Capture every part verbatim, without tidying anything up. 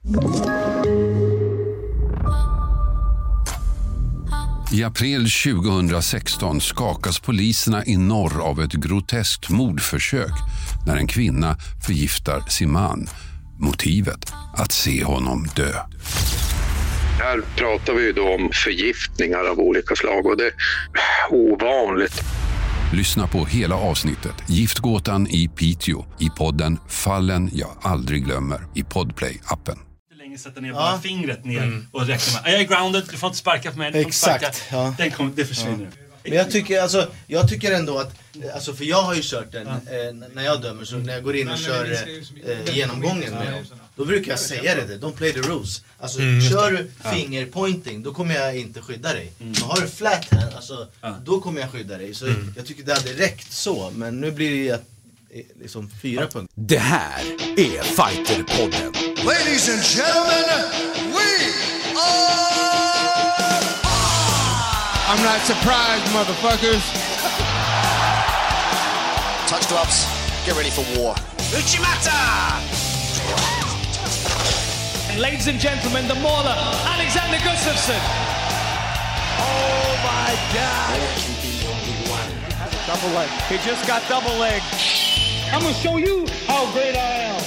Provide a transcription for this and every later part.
I april tjugohundrasexton skakas poliserna i norr av ett groteskt mordförsök när en kvinna förgiftar sin man. Motivet att se honom dö. Här pratar vi då om förgiftningar av olika slag och det är ovanligt. Lyssna på hela avsnittet Giftgåtan i Piteå i podden Fallen jag aldrig glömmer i Podplay-appen. Sätta ner bara ja. fingret ner mm. och räkna med. Jag är grounded, du får inte sparka på mig. Du Exakt, får inte ja. Den kom, det försvinner. Ja. Men jag tycker, alltså, jag tycker ändå att, alltså, för jag har ju kört den, ja. eh, när jag dömer, så när jag går in och kör eh, genomgången med dem, då brukar jag säga det, don't play the rules. Alltså, mm. kör du fingerpointing, då kommer jag inte skydda dig. Mm. Men har du flat hand, alltså, ja. då kommer jag skydda dig. Så mm. jag tycker det hade räckt så, men nu blir det ju liksom fyra ja. punkter. Det här är Fighterpodden. Ladies and gentlemen, we are... I'm not surprised, motherfuckers. Touch gloves, get ready for war. Uchimata! And ladies and gentlemen, the mauler, Alexander Gustafsson. Oh my God! Double leg. He just got double leg. I'm gonna show you how great I am.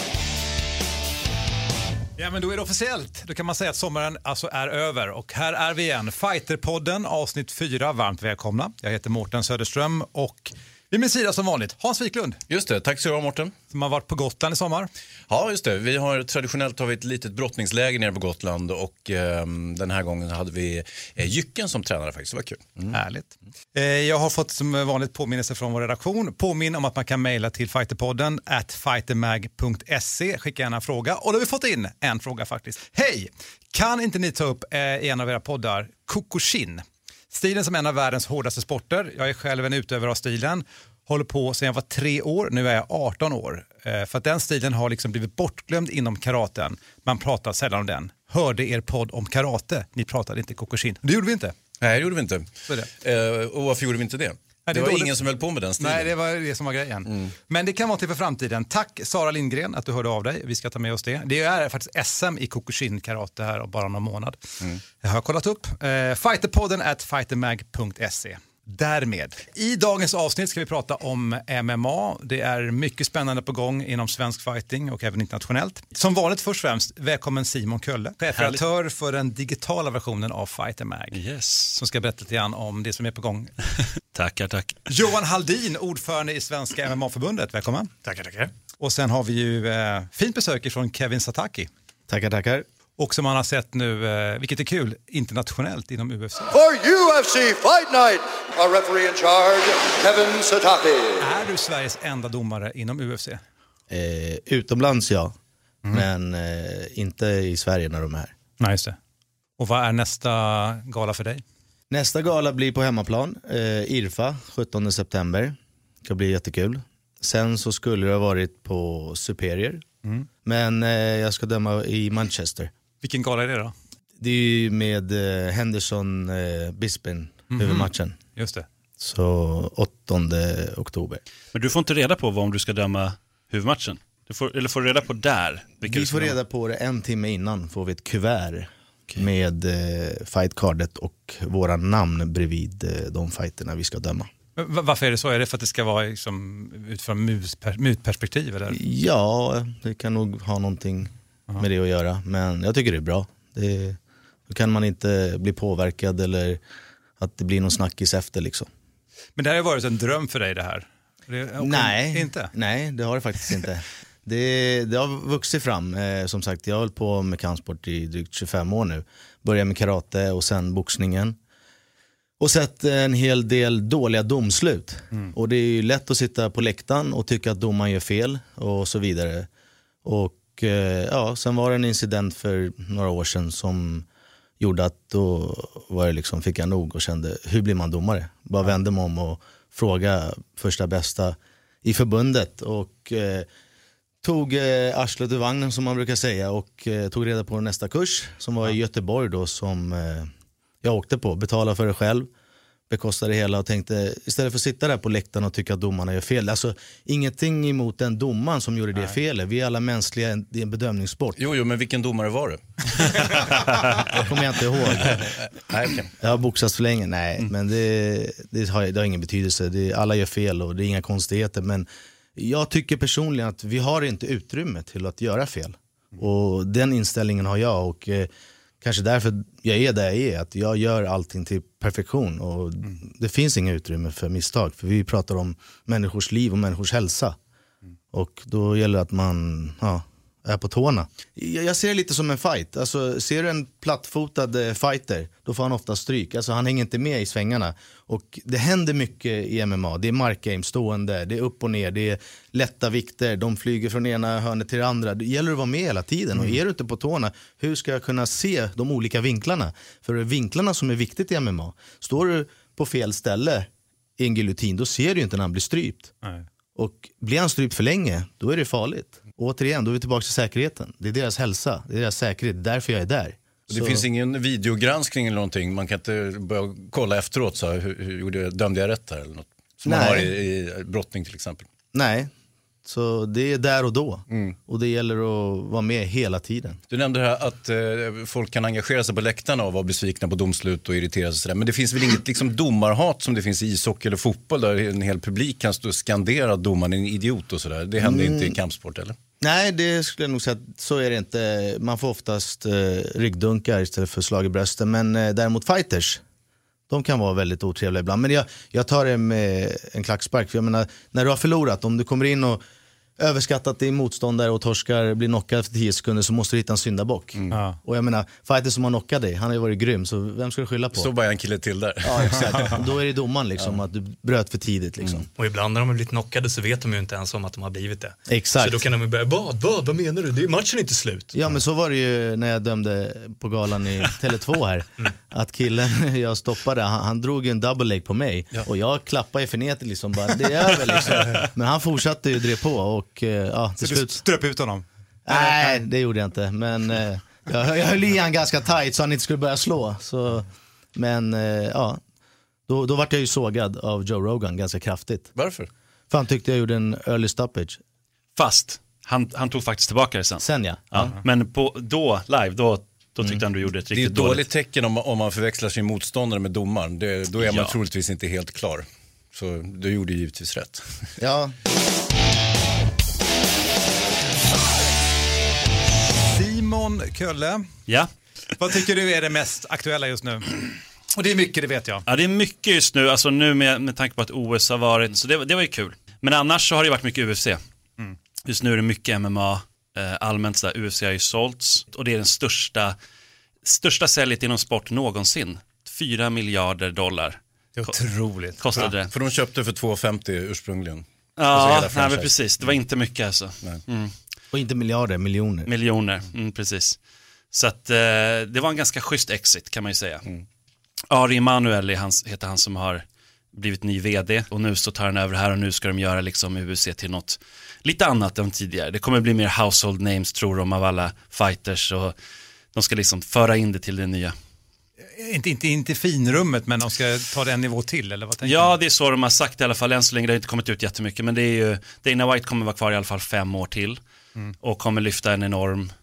Ja, men då är det officiellt. Då kan man säga att sommaren alltså är över. Och här är vi igen. Fighterpodden, avsnitt fyra. Varmt välkomna. Jag heter Mårten Söderström och vid min sida som vanligt Hans Wiklund. Just det, tack så mycket Mårten. Som har varit på Gotland i sommar. Ja, just det. Vi har traditionellt har vi ett litet brottningsläger nere på Gotland och eh, den här gången hade vi eh, Jycken som tränare faktiskt. Det var kul. Mm. Härligt. Eh, jag har fått som vanligt påminnelse från vår redaktion. Påminn om att man kan mejla till fighterpodden at fightermag punkt se. Skicka gärna en fråga. Och då har vi fått in en fråga faktiskt. Hej! Kan inte ni ta upp eh, i en av era poddar Kokushin? Stilen som en av världens hårdaste sporter. Jag är själv en utövare av stilen. Håller på sedan jag var tre år. Nu är jag arton år. Eh, för att den stilen har liksom blivit bortglömd inom karaten. Man pratar sällan om den. Hörde er podd om karate. Ni pratade inte Kokushin. Det gjorde vi inte. Nej, det gjorde vi inte. Så det. Eh, och varför gjorde vi inte det? Det, det var ingen det... som höll på med den stilen. Nej, det var det som var grejen. Mm. Men det kan vara till för framtiden. Tack Sara Lindgren att du hörde av dig. Vi ska ta med oss det. Det är faktiskt S M i Kokushin-karate här om bara någon månad. Mm. Jag har kollat upp. Eh, fighterpodden at fightermag punkt se. Därmed. I dagens avsnitt ska vi prata om M M A. Det är mycket spännande på gång inom svensk fighting och även internationellt. Som vanligt först och främst, välkommen Simon Kölle. Chefredaktör för den digitala versionen av Fighter Mag. Yes. Som ska berätta lite grann om det som är på gång. Tackar, tack. Johan Haldin, ordförande i Svenska M M A-förbundet. Välkommen. Tackar, tackar. Och sen har vi ju eh, fint besök från Kevin Sataki. Tackar, tackar. Och som man har sett nu, eh, vilket är kul, internationellt inom U F C. For U F C Fight Night, a referee in charge, Kevin Sataki. Är du Sveriges enda domare inom U F C? Eh, utomlands, ja. Mm. Men eh, inte i Sverige när de är här. Nej, just det. Och vad är nästa gala för dig? Nästa gala blir på hemmaplan. Eh, I R F A, sjuttonde september. Det ska bli jättekul. Sen så skulle det ha varit på Superior. Mm. Men eh, jag ska döma i Manchester. Vilken gala är det då? Det är ju med eh, Henderson eh, Bisping mm-hmm. huvudmatchen. Just det. Så åttonde oktober. Men du får inte reda på vad om du ska döma huvudmatchen? Du får, eller får du reda på där? Vi får reda på det en timme innan. Får vi ett kuvert okay. med eh, fightcardet och våra namn bredvid eh, de fighterna vi ska döma. Varför är det så? Är det för att det ska vara liksom, utifrån mutperspektiv? Eller? Ja, det kan nog ha någonting Aha. med det att göra. Men jag tycker det är bra. Det, då kan man inte bli påverkad eller att det blir någon snackis efter liksom. Men det har ju varit en dröm för dig det här? Det, okay, nej, inte? nej, det har det faktiskt inte. Det, det har vuxit fram. Eh, som sagt, jag har hållit på med kampsport i drygt tjugofem år nu. Började med karate och sen boxningen. Och sett en hel del dåliga domslut. Mm. Och det är ju lätt att sitta på läktaren och tycka att domaren gör fel och så vidare. Och eh, ja, sen var det en incident för några år sedan som gjorde att då var det liksom, fick jag nog och kände, hur blir man domare? Bara vände mig om och fråga första bästa i förbundet. Och eh, tog eh, arslet ur vagnen som man brukar säga och eh, tog reda på nästa kurs som var i Göteborg då som... Eh, jag åkte på, betalade för det själv. bekostade det hela och tänkte, istället för att sitta där på läktaren och tycka att domarna gör fel. Alltså ingenting emot den domaren som gjorde det felet. Vi är alla mänskliga, det är en bedömningssport. Jo, jo, men vilken domare var det? Jag kommer jag inte ihåg. Nej, okay. Jag har boxats för länge, nej. Mm. Men det, det, har, det har ingen betydelse. Det, alla gör fel och det är inga konstigheter. Men jag tycker personligen att vi har inte utrymme till att göra fel. Mm. Och den inställningen har jag och... Eh, Kanske därför jag är där jag är, att jag gör allting till perfektion och mm. det finns inga utrymme för misstag. För vi pratar om människors liv och människors hälsa. Mm. Och då gäller det att man ja, är på tårna. Jag, jag ser det lite som en fight. Alltså, ser du en plattfotad eh, fighter, då får han ofta stryk. Alltså, han hänger inte med i svängarna. Och det händer mycket i M M A. Det är markgame, stående, det är upp och ner, det är lätta vikter, de flyger från ena hörnet till det andra. Det gäller att vara med hela tiden. Mm. Och är du inte på tårna, hur ska jag kunna se de olika vinklarna? För det är vinklarna som är viktigt i M M A. Står du på fel ställe i en giljotin, då ser du ju inte när han blir strypt. Nej. Och blir han strypt för länge, då är det farligt. Och återigen, då är vi tillbaka till säkerheten. Det är deras hälsa, det är deras säkerhet, därför jag är där. Och det så... finns ingen videogranskning eller någonting, man kan inte börja kolla efteråt så här, hur, hur gjorde, dömde jag rätt här eller något? Som Nej. man har i, i brottning till exempel. Nej, så det är där och då. Mm. Och det gäller att vara med hela tiden. Du nämnde här att eh, folk kan engagera sig på läktarna och vara besvikna på domslut och irritera sig sådär. Men det finns väl inget liksom, domarhat som det finns i ishockey eller fotboll där en hel publik kan stå och skandera att domaren är en idiot och sådär. Det händer mm. inte i kampsport, eller? Nej, det skulle jag nog säga att så är det inte. Man får oftast eh, ryggdunkar istället för slag i brösten. Men eh, däremot fighters, de kan vara väldigt otrevliga ibland. Men jag, jag tar det med en klackspark. För jag menar, när du har förlorat, om du kommer in och överskattat din motståndare och torskar, blir knockad efter tio sekunder, så måste du hitta en syndabock. Mm. Ja. Och jag menar, fighter som har knockat dig, han har ju varit grym, så vem ska du skylla på? Så bara en kille till där. Ja, exakt. Då är det domaren liksom, ja. att du bröt för tidigt liksom. Mm. Och ibland när de har blivit knockade så vet de ju inte ens om att de har blivit det. Exakt. Så då kan de ju börja, vad, vad, vad menar du? Det är matchen inte slut. Ja, men så var det ju när jag dömde på galan i Tele två här. Mm. Att killen jag stoppade, han, han drog en double leg på mig. Ja. Och jag klappade i förnetet liksom, bara, det är över liksom. Men han fortsatte ju drev på och ja, till så slut... du ströp ut honom? Nej, det gjorde jag inte. Men eh, jag, jag höll i han ganska tight så han inte skulle börja slå. Så, men eh, ja, då, då var jag ju sågad av Joe Rogan ganska kraftigt. Varför? För han tyckte jag gjorde en early stoppage. Fast, han, han tog faktiskt tillbaka det sen. Sen ja. ja. ja. Men på, då, live, då, då tyckte mm. han du gjorde ett riktigt dåligt. Det är ett dåligt tecken om, om man förväxlar sin motståndare med domaren. Det, då är man ja. troligtvis inte helt klar. Så du gjorde givetvis rätt. Ja. Simon Kölle, ja. vad tycker du är det mest aktuella just nu? Och det är mycket, det vet jag. Ja, det är mycket just nu, alltså nu med, med tanke på att O S har varit, så det, det var ju kul. Men annars så har det varit mycket U F C. Mm. Just nu är det mycket M M A, eh, allmänt så där, U F C har ju sålts. Och det är den största, största säljet inom sport någonsin. Fyra miljarder dollar. Det är otroligt. Kostade ja, det. För de köpte för två femtio ursprungligen. Ja, alltså nej, men precis. Det var inte mycket alltså. Mm. Och inte miljarder, miljoner. Miljoner, mm, precis. Så att eh, det var en ganska schysst exit kan man ju säga. Mm. Ari Emanuel hans, heter han som har blivit ny vd. Och nu så tar han över här och nu ska de göra liksom U F C till något lite annat än tidigare. Det kommer bli mer household names tror de av alla fighters. Och de ska liksom föra in det till det nya. Inte, inte, inte finrummet, men de ska ta det en nivå till, eller vad tänker Ja, du? det är så de har sagt i alla fall. Än så länge det har inte kommit ut jättemycket. Men det är ju, Dana White kommer vara kvar i alla fall fem år till. Mm. Och kommer lyfta en enorm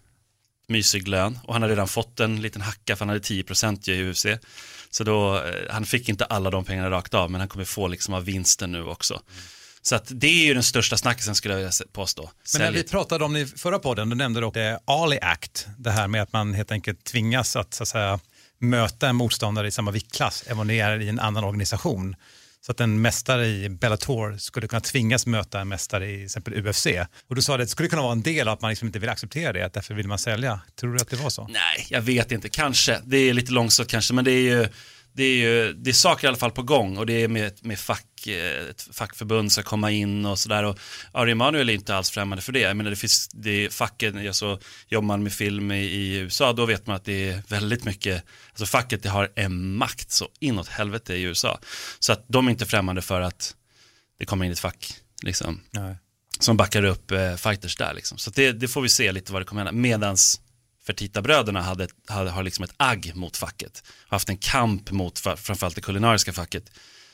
mysig lön. Och han har redan fått en liten hacka, för han hade tio procent i U F C. Så då, han fick inte alla de pengarna rakt av, men han kommer få liksom av vinsten nu också. Mm. Så att det är ju den största snackisen skulle jag vilja påstå. Men när vi pratade om det i förra podden, då nämnde du också Ali Act. Det här med att man helt enkelt tvingas att, så att säga, möta en motståndare i samma viktklass även om det är i en annan organisation. Så att en mästare i Bellator skulle kunna tvingas möta en mästare i exempel U F C. Och du sa att det skulle kunna vara en del av att man liksom inte vill acceptera det, att därför vill man sälja. Tror du att det var så? Nej, jag vet inte. Kanske. Det är lite långsamt kanske, men det är ju det är ju det är saker i alla fall på gång, och det är med, med fack, ett fackförbund ska komma in och sådär, och Ari Emanuel är inte alls främmande för det. Jag menar, det finns det är facken, alltså, jobbar man med film i, i U S A, då vet man att det är väldigt mycket, alltså facket det har en makt så inåt helvete i U S A, så att de är inte främmande för att det kommer in ett fack liksom. Nej. Som backar upp eh, fighters där liksom. Så att det, det får vi se lite vad det kommer hända, medans Fertitta-bröderna hade, hade, har liksom ett agg mot facket. Har haft en kamp mot framförallt det kulinariska facket.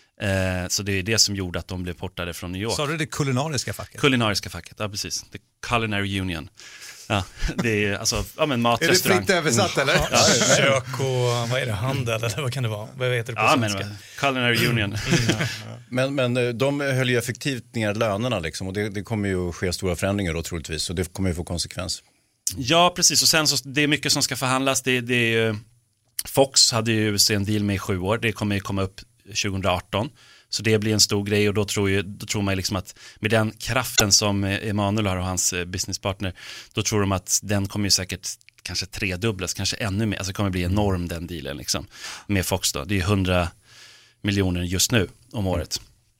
Eh, så det är det som gjorde att de blev portade från New York. Sa du det kulinariska facket? Kulinariska facket, ja precis. The Culinary Union. Ja, det är alltså, ja men mat, är restaurang. Är det fritt översatt eller? Ja, kök och, vad är det, handel eller vad kan det vara? Vad heter det på ja, svenska? Men, Culinary Union. Mm. men, men de höll ju effektivt ner lönerna liksom, och det, det kommer ju ske stora förändringar då troligtvis, så det kommer ju få konsekvens. Ja, precis. Och sen så, det är mycket som ska förhandlas. Det, det är ju, Fox hade ju U F C en deal med i sju år. Det kommer ju komma upp tjugo arton. Så det blir en stor grej och då tror, ju, då tror man liksom att med den kraften som Emanuel har och hans businesspartner, då tror de att den kommer ju säkert kanske tredubblas, kanske ännu mer. Alltså det kommer bli enorm den dealen liksom, med Fox då. Det är hundra miljoner just nu om året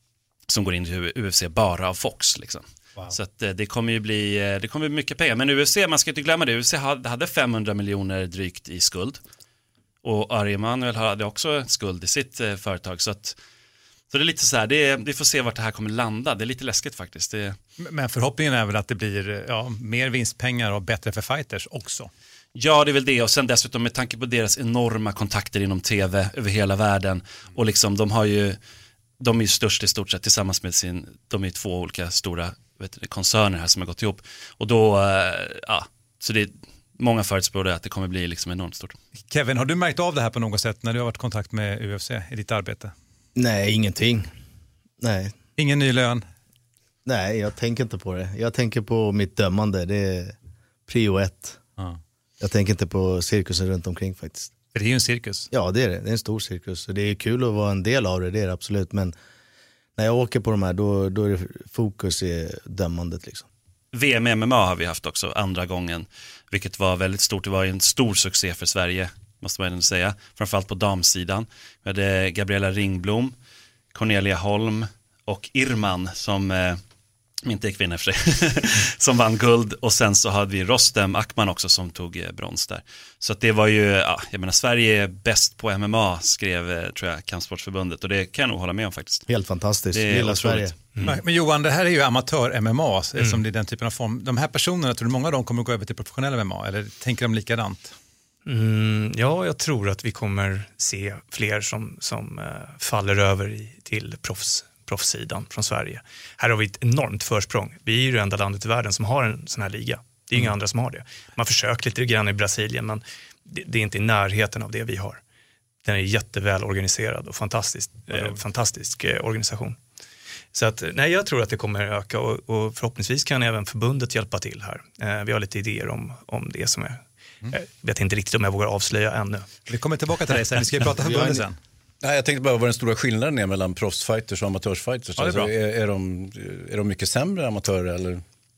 som går in i U F C bara av Fox liksom. Wow. Så att det kommer ju bli, det kommer bli mycket pengar. Men U F C, man ska inte glömma det, U F C hade femhundra miljoner drygt i skuld. Och Ari Emanuel hade också skuld i sitt företag. Så att Så det är lite så här, det är, vi får se vart det här kommer landa. Det är lite läskigt faktiskt. Det... Men förhoppningen är väl att det blir ja, mer vinstpengar och bättre för fighters också. Ja, det är väl det. Och sen dessutom med tanke på deras enorma kontakter inom tv över hela världen. Och liksom de har ju, de är ju störst i stort sett tillsammans med sin, de är två olika stora vet du, koncerner här som har gått ihop. Och då, ja, så det är många förutspår att det kommer bli liksom enormt stort. Kevin, har du märkt av det här på något sätt när du har varit i kontakt med U F C i ditt arbete? Nej, ingenting. Nej. Ingen ny lön? Nej, jag tänker inte på det. Jag tänker på mitt dömande. Det är prio ett. Ja. Jag tänker inte på cirkusen runt omkring faktiskt. För det är ju en cirkus. Ja, det är det. Det är en stor cirkus. Och det är kul att vara en del av det, det är det absolut. Men när jag åker på de här, då, då är det fokus i dömandet liksom. V M M M A har vi haft också andra gången, vilket var väldigt stort. Det var en stor succé för Sverige, måste man ändå säga. Framförallt på damsidan. Vi hade Gabriella Ringblom, Cornelia Holm och Irman som eh, inte är kvinna för sig, som vann guld. Och sen så hade vi Rostem Akman också som tog eh, brons där. Så att det var ju, ja, jag menar Sverige är bäst på M M A, skrev eh, tror jag Kampsportsförbundet. Och det kan jag nog hålla med om faktiskt. Helt fantastiskt, det är lilla Sverige. Mm. Men Johan, det här är ju amatör-M M A mm. som det är den typen av form. De här personerna, tror du många av dem kommer gå över till professionell M M A? Eller tänker de likadant? Mm, ja, jag tror att vi kommer se fler som, som uh, faller över i, till proffs, proffssidan från Sverige. Här har vi ett enormt försprång. Vi är ju det enda landet i världen som har en sån här liga. Det är mm. inga andra som har det. Man försöker lite grann i Brasilien, men det, det är inte i närheten av det vi har. Den är jätteväl organiserad och fantastisk, eh, fantastisk eh, organisation. Så att, nej, jag tror att det kommer öka och, och förhoppningsvis kan även förbundet hjälpa till här. Eh, vi har lite idéer om, om det som är. Mm. Jag vet inte riktigt om jag vågar avslöja ännu. Vi kommer tillbaka till dig sen, vi ska ju prata förbundet sen. Nej, jag tänkte bara vad den stora skillnaden är mellan proffsfighters och amatörsfighters. Ja, är, alltså, är, är, de, är de mycket sämre amatörer eller?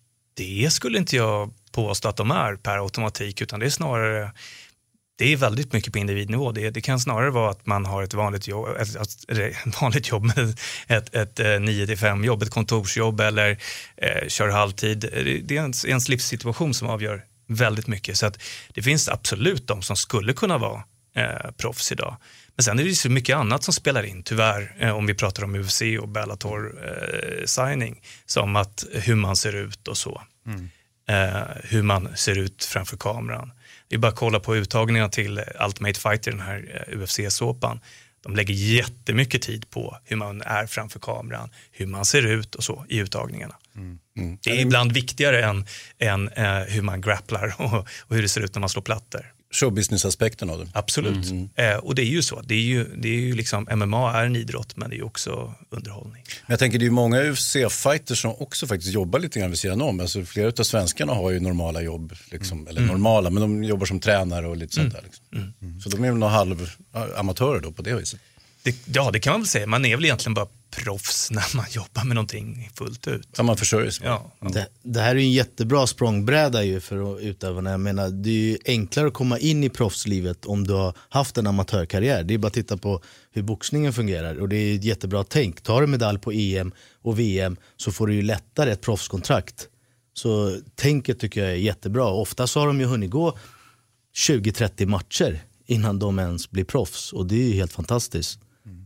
Det skulle inte jag påstå att de är per automatik, utan det är snarare, det är väldigt mycket på individnivå. Det, det kan snarare vara att man har ett vanligt jobb, ett, ett vanligt jobb med ett, ett, ett nio till fem jobb, ett kontorsjobb eller eh, kör halvtid. Det, det är ens, ens livssituation som avgör väldigt mycket. Så att det finns absolut de som skulle kunna vara eh, proffs idag. Men sen är det så mycket annat som spelar in, tyvärr, eh, om vi pratar om U F C och Bellator eh, signing, som att hur man ser ut och så. Mm. Eh, hur man ser ut framför kameran. Det är bara att kolla på uttagningarna till Ultimate Fighter, den här eh, U F C-såpan. De lägger jättemycket tid på hur man är framför kameran, hur man ser ut och så i uttagningarna. Mm. Mm. Det är ibland viktigare än, än eh, hur man grapplar och, och hur det ser ut när man slår plattor. Showbusiness-aspekten av det. Absolut. Mm. Eh, och det är ju så. Det är ju, det är ju liksom, M M A är en idrott, men det är ju också underhållning. Men jag tänker det är ju många U F C-fighters som också faktiskt jobbar lite grann vid sidan om. Alltså, flera av svenskarna har ju normala jobb, liksom, mm. eller mm. normala, men de jobbar som tränare och lite sånt där. Liksom. Mm. Mm. Så de är väl några halv amatörer då på det viset. Det, ja, det kan man väl säga. Man är väl egentligen bara proffs när man jobbar med någonting fullt ut. Ja, man försörjer sig. Ja. Det, det här är ju en jättebra språngbräda ju för utövarna. Jag menar, det är ju enklare att komma in i proffslivet om du har haft en amatörkarriär. Det är bara att titta på hur boxningen fungerar. Och det är ett jättebra tänk. Tar du medalj på E M och V M så får du ju lättare ett proffskontrakt. Så tänket tycker jag är jättebra. Ofta så har de ju hunnit gå tjugo trettio matcher innan de ens blir proffs. Och det är ju helt fantastiskt.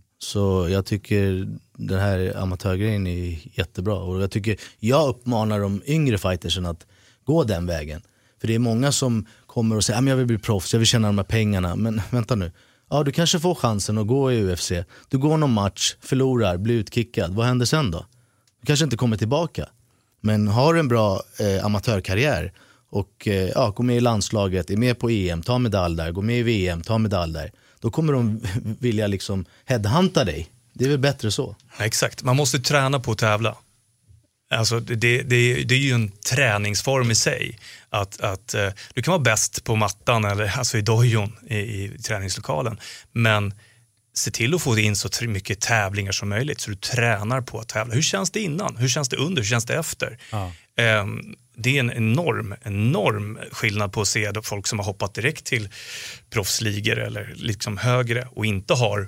Så jag tycker den här amatörgrejen är jättebra. Och jag tycker, jag uppmanar de yngre fightersen att gå den vägen. För det är många som kommer och säger att jag vill bli proffs, jag vill tjäna de här pengarna. Men vänta nu, ja, du kanske får chansen att gå i U F C. Du går någon match, förlorar, blir utkickad. Vad händer sen då? Du kanske inte kommer tillbaka. Men har en bra eh, amatörkarriär och eh, ja, går med i landslaget, är med på E M, ta medalj där, går med i V M, ta medalj där. Då kommer de vilja liksom headhunta dig. Det är väl bättre så. Ja, exakt, man måste träna på att tävla. Alltså det, det, det är ju en träningsform i sig. Att, att uh, du kan vara bäst på mattan eller alltså i dojon i, i träningslokalen. Men se till att få in så mycket tävlingar som möjligt så du tränar på att tävla. Hur känns det innan? Hur känns det under? Hur känns det efter? Ja. Um, det är en enorm, enorm skillnad på att se folk som har hoppat direkt till proffsligor eller liksom högre och inte har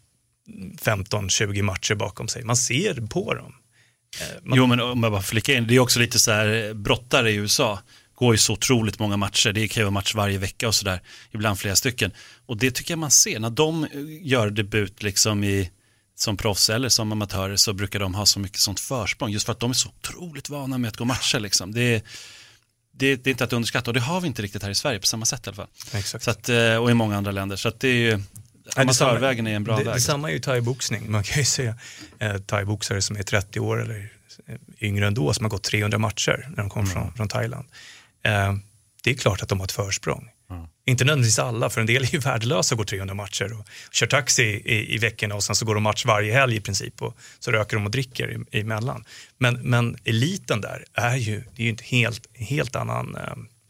femton tjugo matcher bakom sig. Man ser på dem. Man... Jo, men om jag bara flickar in, det är också lite så här, brottare i U S A går ju så otroligt många matcher, det kan ju vara match varje vecka och sådär, ibland flera stycken, och det tycker jag man ser, när de gör debut liksom i, som proffs eller som amatörer, så brukar de ha så mycket sånt försprång, just för att de är så otroligt vana med att gå matcher liksom. det är Det, det är inte att underskatta, och det har vi inte riktigt här i Sverige på samma sätt i alla fall. Exakt. Så att, och i många andra länder, så att det är ju amatörvägen är en bra det, väg. Det samma är ju thai-boxning. Man kan ju se eh, thai-boxare som är trettio år eller yngre ändå som har gått trehundra matcher när de kommer mm. från, från Thailand. Eh, det är klart att de har ett försprång. Mm. Inte nödvändigtvis alla, för en del är ju värdelösa och går trehundra matcher och kör taxi i, i veckorna och sen så går de match varje helg i princip och så röker de och dricker i, emellan. Men, men eliten där är ju, det är ju en helt, helt annan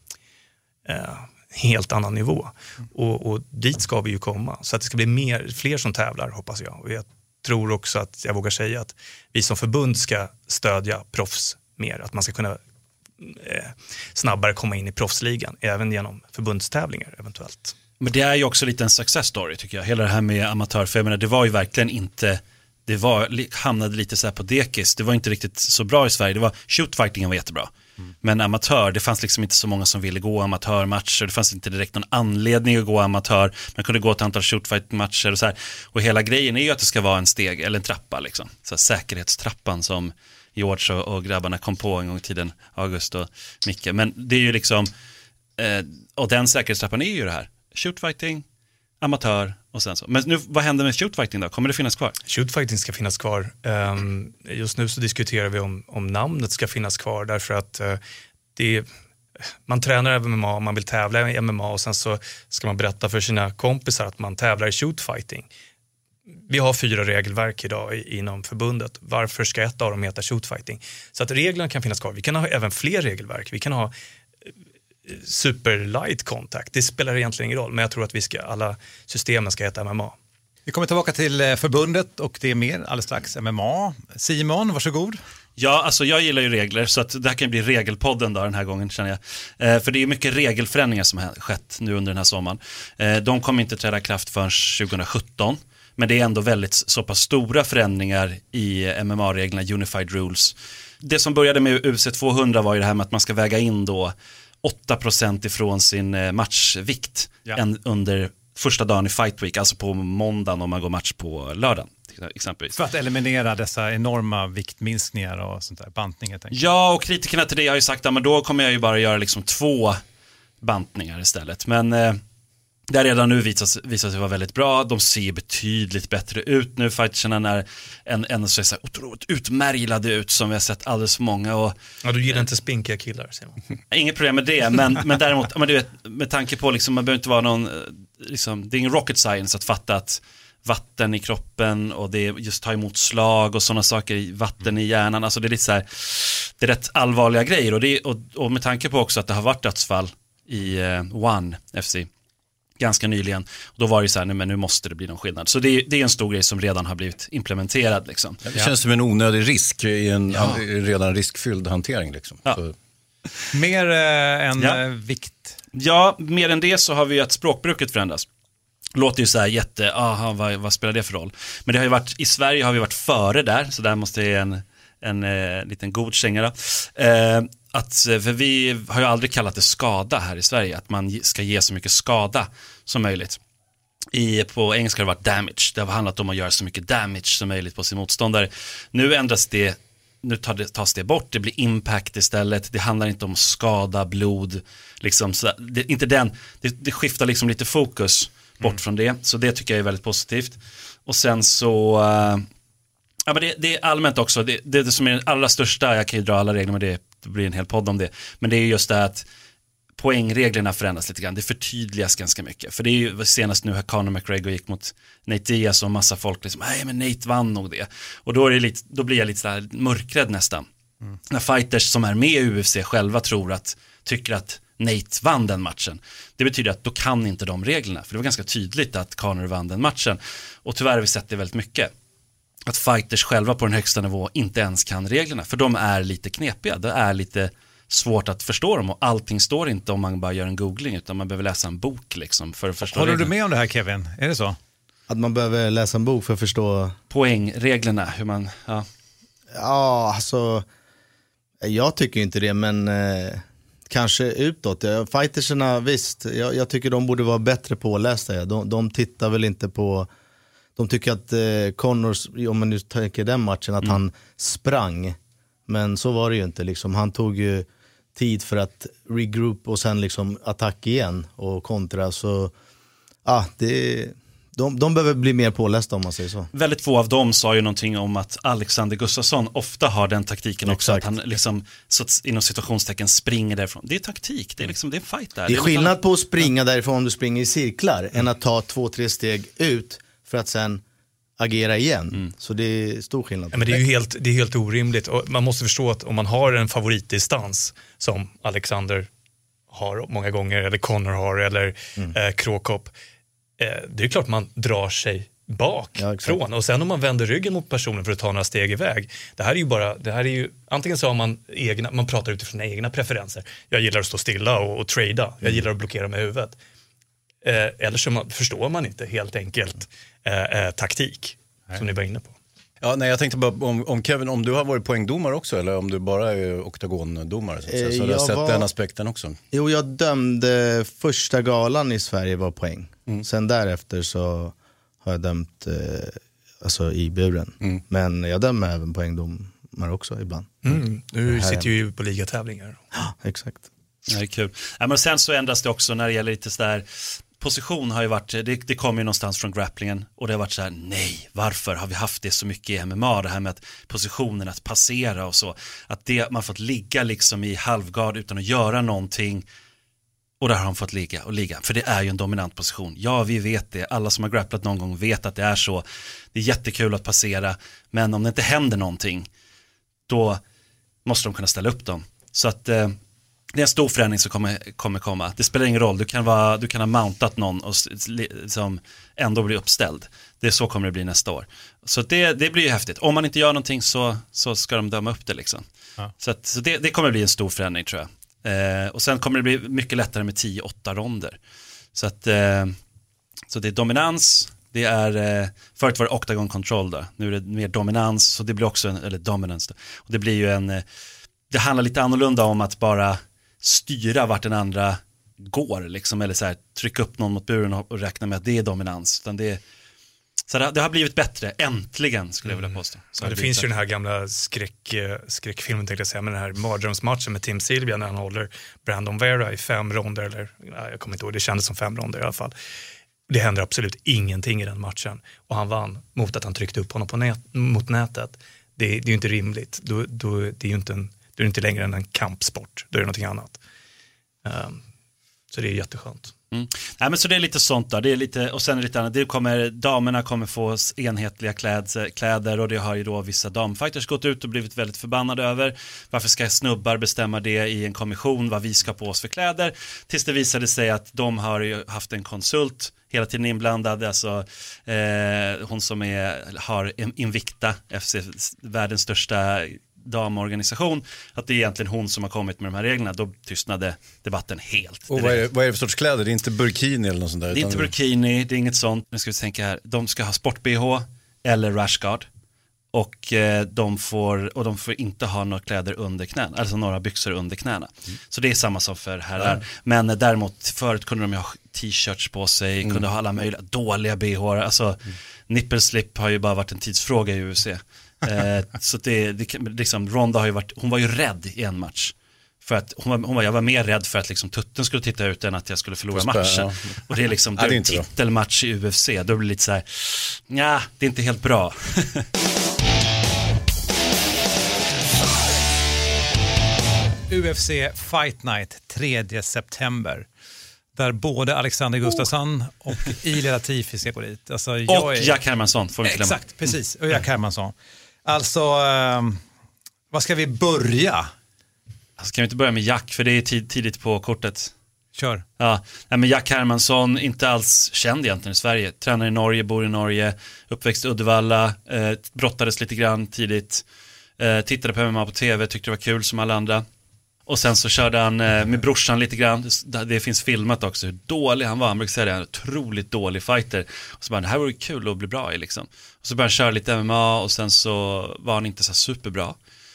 eh, eh, helt annan nivå. Mm. Och, och dit ska vi ju komma. Så att det ska bli mer, fler som tävlar, hoppas jag. Och jag tror också att jag vågar säga att vi som förbund ska stödja proffs mer. Att man ska kunna eh, snabbare komma in i proffsligan, även genom förbundstävlingar eventuellt. Men det är ju också lite en success story tycker jag. Hela det här med amatörfilmerna, det var ju verkligen inte, det var, hamnade lite så här på dekis. Det var inte riktigt så bra i Sverige. Det var, shootfightingen var jättebra. Mm. Men amatör, det fanns liksom inte så många som ville gå amatörmatcher. Det fanns inte direkt någon anledning att gå amatör. Man kunde gå ett antal shootfight-matcher och så här. Och hela grejen är ju att det ska vara en steg eller en trappa liksom. Så här, säkerhetstrappan som George och, och grabbarna kom på en gång i tiden, August och Micke. Men det är ju liksom, eh, och den säkerhetstrappan är ju det här. Shootfighting, amatör och sen så. Men nu, vad händer med shootfighting då? Kommer det finnas kvar? Shootfighting ska finnas kvar. Um, just nu så diskuterar vi om, om namnet ska finnas kvar därför att uh, det är, man tränar M M A, man vill tävla i M M A och sen så ska man berätta för sina kompisar att man tävlar i shootfighting. Vi har fyra regelverk idag i, inom förbundet. Varför ska ett av dem heta shootfighting? Så att reglerna kan finnas kvar. Vi kan ha även fler regelverk. Vi kan ha super light contact. Det spelar egentligen ingen roll, men jag tror att vi ska, alla systemen ska heta M M A. Vi kommer tillbaka till förbundet och det är mer alldeles strax M M A. Simon, varsågod. Ja, alltså jag gillar ju regler, så att det här kan bli regelpodden då den här gången känner jag. Eh, för det är mycket regelförändringar som har skett nu under den här sommaren. Eh, de kommer inte träda i kraft förrän tjugo sjutton. Men det är ändå väldigt så pass stora förändringar i M M A-reglerna, Unified Rules. Det som började med U F C tvåhundra var ju det här med att man ska väga in då åtta procent ifrån sin matchvikt ja. än under första dagen i Fight Week, alltså på måndagen om man går match på lördagen exempelvis. För att eliminera dessa enorma viktminskningar och sånt där, bantningar. Ja, och kritikerna till det har ju sagt att ja, då kommer jag ju bara göra liksom två bantningar istället. Men eh, det har redan nu visat, visat sig vara väldigt bra. De ser betydligt bättre ut nu. Fighterserna när en, en så är så här otroligt utmärglade ut som vi har sett alldeles för många. Och, ja, du gillar inte spinkiga killar, Simon. Inget problem med det, men, men däremot, men du vet, med tanke på liksom, man behöver inte vara någon, liksom, det är ingen rocket science att fatta att vatten i kroppen och det är just ta emot slag och sådana saker, vatten i hjärnan, alltså det är lite så här, det är rätt allvarliga grejer och, det, och, och med tanke på också att det har varit dödsfall i uh, One F C ganska nyligen. Då var det så här, nej, men nu måste det bli någon skillnad. Så det, det är en stor grej som redan har blivit implementerad. Liksom. Det känns som en onödig risk i en ja. redan riskfylld hantering. Liksom. Ja. Så. Mer äh, än ja. äh, vikt? Ja, mer än det så har vi att språkbruket förändras. Låter ju så här jätte, aha, vad, vad spelar det för roll? Men det har ju varit, i Sverige har vi varit före där, så där måste jag ge en, en, en liten god känga då. Eh, Att, för vi har ju aldrig kallat det skada här i Sverige, att man ska ge så mycket skada som möjligt. I, på engelska har det varit damage, det har handlat om att göra så mycket damage som möjligt på sin motståndare. Nu ändras det nu tas det bort, det blir impact istället, det handlar inte om skada, blod liksom, så det, inte den, det, det skiftar liksom lite fokus bort mm. från det, så det tycker jag är väldigt positivt. Och sen så uh, ja, men det, det är allmänt också, det, det, det som är det allra största, jag kan ju dra alla regler med det, det blir en hel podd om det, men det är just det att poängreglerna förändras lite grann, det förtydligas ganska mycket, för det är ju senast nu här Conor McGregor gick mot Nate Diaz och massa folk liksom, nej men Nate vann nog det, och då, är det lite, då blir jag lite så här mörkrädd nästan mm. när fighters som är med i U F C själva tror att, tycker att Nate vann den matchen, det betyder att då kan inte de reglerna, för det var ganska tydligt att Conor vann den matchen, och tyvärr har vi sett det väldigt mycket att fighters själva på den högsta nivå inte ens kan reglerna, för de är lite knepiga, det är lite svårt att förstå dem, och allting står inte om man bara gör en googling, utan man behöver läsa en bok liksom för att förstå. Håller reglerna. du med om det här, Kevin? Är det så? Att man behöver läsa en bok för att förstå poängreglerna, hur man, ja. Ja, alltså jag tycker inte det, men eh, kanske utåt. Fightersarna, visst, jag, jag tycker de borde vara bättre pålästa. De, de tittar väl inte på, de tycker att eh, Connors, om man nu tänker den matchen, att mm. han sprang. Men så var det ju inte liksom. Han tog ju tid för att regroup och sen liksom attack igen och kontra. Så ja, det, de, de behöver bli mer pålästa om man säger så. Väldigt få av dem sa ju någonting om att Alexander Gustafsson ofta har den taktiken också. Exakt. Att han liksom så inom situationstecken springer därifrån. Det är taktik, det är liksom, det är en fight där. Det är skillnad på att springa därifrån om du springer i cirklar mm. än att ta två, tre steg ut för att sen agera igen. Mm. Så det är stor skillnad. Ja, men det är ju helt, det är helt orimligt. Och man måste förstå att om man har en favoritdistans som Alexander har många gånger, eller Conor har, eller mm. eh, Krokop, eh, det är klart man drar sig bak ja, från. Och sen om man vänder ryggen mot personen för att ta några steg iväg, det här är ju bara, det här är ju, antingen så har man egna, man pratar utifrån egna preferenser. Jag gillar att stå stilla och, och trada. Jag mm. gillar att blockera med huvudet. Eh, eller så man, förstår man inte helt enkelt eh, eh, taktik Nej. Som ni var inne på. Ja, nej, jag tänkte bara om, om Kevin, om du har varit poängdomare också eller om du bara är oktagondomare så, eh, så har du sett var, den aspekten också? Jo, jag dömde första galan i Sverige var poäng. Mm. Sen därefter så har jag dömt eh, alltså i buren. Mm. Men jag dömer även poängdomare också ibland. Mm. Du sitter ju på ligatävlingar. Ja, exakt. Ja, det är kul. Ja, men sen så ändras det också när det gäller lite sådär, position har ju varit, det, det kommer ju någonstans från grapplingen och det har varit så här: nej, varför har vi haft det så mycket i M M A, det här med att positionen, att passera och så, att det, man fått ligga liksom i halvgard utan att göra någonting, och där har de fått ligga och ligga, för det är ju en dominant position. Ja, vi vet det, alla som har grapplat någon gång vet att det är så, det är jättekul att passera, men om det inte händer någonting, då måste de kunna ställa upp dem. Så att eh, det är en stor förändring som kommer, kommer komma. Det spelar ingen roll, du kan, vara, du kan ha mountat någon och liksom ändå bli uppställd. Det är så kommer det bli nästa år. Så det, det blir ju häftigt. Om man inte gör någonting så, så ska de döma upp det liksom. Ja. Så, att, så det, det kommer bli en stor förändring tror jag. Eh, och sen kommer det bli mycket lättare med tio åtta ronder. Så att eh, så det är dominans. Det är, eh, förut var det octagon control då. Nu är det mer dominans, så det blir också en, eller dominance då. Och det blir ju en, eh, det handlar lite annorlunda om att bara styra vart den andra går liksom, eller så här, trycka upp någon mot buren och, och räkna med att det är dominans, utan det, så det, det har blivit bättre, äntligen skulle jag vilja påstå. Så ja, det, det finns ju den här gamla skräck, skräckfilmen tänkte jag säga, med den här mardrömsmatchen med Tim Sylvia när han håller Brandon Vera i fem ronder, eller ja, jag kommer inte ihåg, det kändes som fem ronder i alla fall. Det händer absolut ingenting i den matchen och han vann mot att han tryckte upp honom på nät, mot nätet. Det, det är ju inte rimligt, då, då, det är ju inte en det är inte längre än en kampsport, då är det någonting annat. Um, så det är jätteskönt. Mm. Nej, men så det är lite sånt där, det är lite, och sen är det lite annat, det kommer, damerna kommer få enhetliga kläd, kläder och det har ju då vissa damfighters gått ut och blivit väldigt förbannade över. Varför ska snubbar bestämma det i en kommission, vad vi ska på oss för kläder? Tills det visade sig att de har ju haft en konsult hela tiden inblandad, alltså eh, hon som är, har Invicta, F C, världens största damorganisation, att det är egentligen hon som har kommit med de här reglerna. Då tystnade debatten helt. Och vad är, vad är det för sorts kläder? Det är inte burkini eller något sånt där? Det är inte burkini, det är inget sånt. Nu ska vi tänka här. De ska ha sport-B H eller rashguard. Och, eh, de får, och de får inte ha några kläder under knäna, alltså några byxor under knäna. Mm. Så det är samma som för herrar. Mm. Men eh, däremot, förut kunde de ju ha t-shirts på sig, mm. kunde ha alla möjliga dåliga B H. Alltså, mm. nipple slip har ju bara varit en tidsfråga i U F C. eh, så det, det liksom, Ronda har ju varit, hon var ju rädd i en match. För att hon var, hon var, jag var mer rädd för att liksom tutten skulle titta ut än att jag skulle förlora matchen. Ja. Och det är liksom ja, det är titelmatch i U F C. Då blir det lite så här, ja, det är inte helt bra. U F C Fight Night tredje september. Där både Alexander Gustafsson och Ilir Latifi ska gå dit. Alltså, jag och är... Jack Hermansson får vi inte glömma. Exakt, precis. Och Jack Hermansson. Alltså, eh, vad ska vi börja? Alltså, kan vi inte börja med Jack, för det är tid, tidigt på kortet. Kör. Ja, nej, men Jack Hermansson, inte alls känd egentligen i Sverige. Tränar i Norge, bor i Norge, uppväxt i Uddevalla, eh, brottades lite grann tidigt. Eh, tittade på M M A på tv, tyckte det var kul som alla andra. Och sen så körde han eh, med brorsan lite grann. Det, det finns filmat också hur dålig han var. Han brukar säga det, en otroligt dålig fighter. Och så bara, det här vore kul att bli bra i liksom. Och så började han köra lite M M A och sen så var han inte så superbra.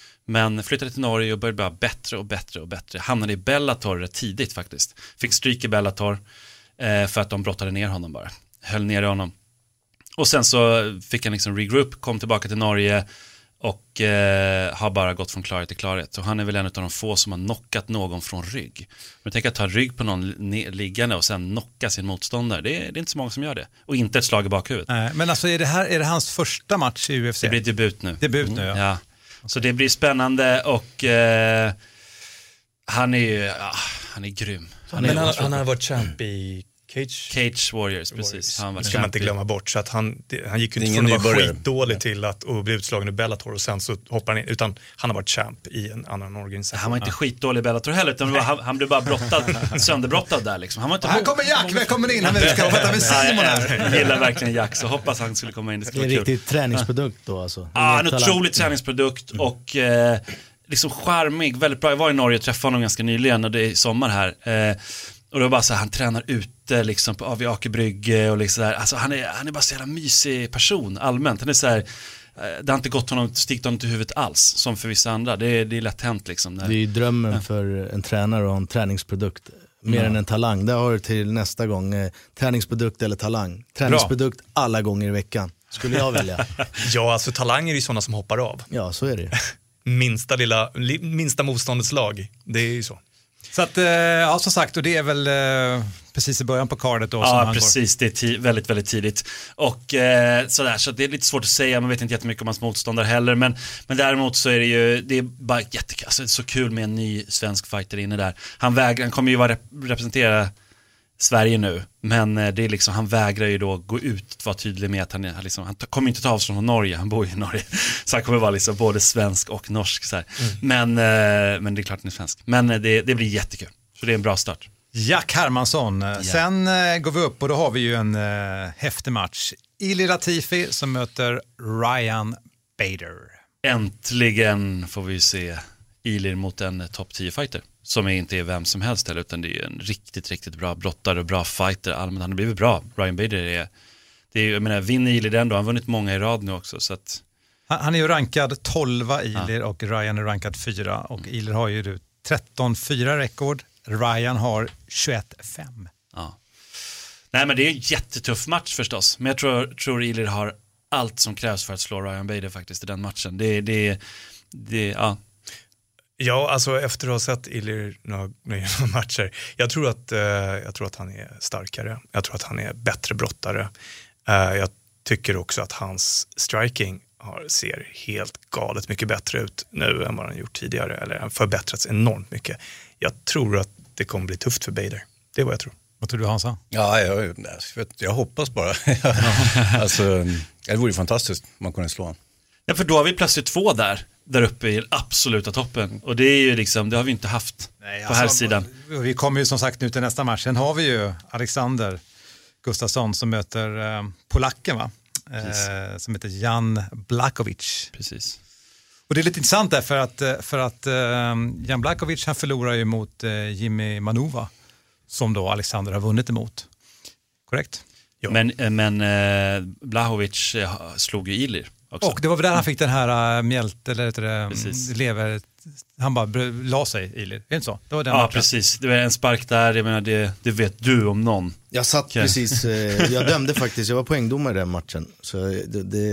Men flyttade till Norge och började bara bättre och bättre och bättre. Hamnade i Bellator rätt tidigt faktiskt. Fick stryk i Bellator eh, för att de brottade ner honom bara. Höll ner honom. Och sen så fick han liksom regroup, kom tillbaka till Norge och eh, har bara gått från klarhet till klarhet. Och han är väl en av de få som har knockat någon från rygg. Men tänk att ta rygg på någon liggande och sen knocka sin motståndare. Det är, det är inte så många som gör det. Och inte ett slag i bakhuvudet. Nej, men alltså är det här är det hans första match i U F C? Det blir debut nu. Debut nu, ja. ja. Så det blir spännande och eh, han är ju, ja, han är grym. Han, men han, han har varit champ i Cage, Cage Warriors, precis. Han var det ska man inte glömma bort. Så att han, det, han gick ju inte från att vara skitdålig till att och bli utslagen i Bellator och sen så hoppar han in, utan han har varit champ i en annan organisation. Han var inte skitdålig i Bellator heller, utan han, han blev bara brottad, sönderbrottad där liksom. Han var inte här kommer Jack, välkommen in, han ska prata med Simon här. Jag gillar verkligen Jack, så hoppas han skulle komma in. Det, det är en riktig träningsprodukt då alltså. Ja, en otrolig träningsprodukt och eh, liksom charmig, väldigt bra. Jag var i Norge och träffade honom ganska nyligen och det är sommar här. Eh, Och det var bara så här, han tränar ute liksom på A V Akerbrygge och liksom där. Alltså han är, han är bara så jävla mysig person allmänt. Han är så här, det har inte gått honom, stickt honom till huvudet alls som för vissa andra. Det är, det är lätt hänt liksom. Det är ju drömmen ja. för en tränare och en träningsprodukt. Mer ja. än en talang. Det har du till nästa gång. Eh, träningsprodukt eller talang. Träningsprodukt Bra. alla gånger i veckan. Skulle jag välja. Ja, alltså talanger är ju sådana som hoppar av. Ja, så är det. minsta lilla, minsta motståndets lag. Det är ju så. Så att, ja som sagt, och det är väl eh, precis i början på kardet då. Ja, som precis, går. det är t- väldigt, väldigt tidigt. Och eh, sådär, så det är lite svårt att säga, man vet inte jättemycket om hans motståndare heller. Men, men däremot så är det ju, det är bara jättekul, alltså, det är så kul med en ny svensk fighter inne där. Han vägrar, han kommer ju vara rep- representera Sverige nu, men det är liksom, han vägrar ju då gå ut och vara tydlig med att han, är, liksom, han kommer inte ta avstånd från Norge, han bor ju i Norge, så han kommer vara liksom både svensk och norsk så här. Mm. Men, men det är klart han är svensk, men det, det blir jättekul, så det är en bra start. Jack Hermansson, ja. Sen äh, går vi upp och då har vi ju en äh, häftig match. Ilir Latifi som möter Ryan Bader. Äntligen får vi se Ilir mot en topp tio fighter. Som inte är vem som helst heller, utan det är en riktigt, riktigt bra brottare och bra fighter. Allmänt, han har blivit bra. Ryan Bader är, det är jag menar, vinner Ilir den då, han har vunnit många i rad nu också. Så att... han, han är ju rankad tolva Ilir ja. och Ryan är rankad fyra. Och mm. Ilir har ju tretton fyra rekord, Ryan har tjugoett fem. Ja. Nej men det är en jättetuff match förstås. Men jag tror, tror Ilir har allt som krävs för att slå Ryan Bader faktiskt i den matchen. Det, det, det, ja... Ja, alltså efter att ha sett Ilir några, några matcher, jag tror, att, eh, jag tror att han är starkare. Jag tror att han är bättre brottare. Eh, jag tycker också att hans striking har, ser helt galet mycket bättre ut nu än vad han gjort tidigare. Eller han förbättrats enormt mycket. Jag tror att det kommer bli tufft för Bader. Det är vad jag tror. Vad tror du, Hansa? Ja, jag, jag, jag hoppas bara. Alltså, det vore fantastiskt om man kunde slå honom. Ja, för då har vi plötsligt två där. Där uppe i absoluta toppen. Och det är ju liksom, det har vi inte haft. Nej, på alltså, här sidan. Vi kommer ju som sagt nu till nästa match. Sen har vi ju Alexander Gustafsson som möter eh, polacken va? Eh, som heter Jan Blachowicz. Precis. Och det är lite intressant där för att, för att eh, Jan Blachowicz han förlorar ju mot eh, Jimmy Manuva. Som då Alexander har vunnit emot. Korrekt? Ja. Men, men eh, Blachowicz slog ju Ilir. Också. Och det var väl där han fick den här uh, mjält eller det, lever, han bara la sig i Ilir, är det inte så? Det var den ja, matchen. Precis. Det var en spark där, jag menar, det, det vet du om någon. Jag satt okay. precis, eh, jag dömde faktiskt, jag var poängdomare i den matchen. Så det, det,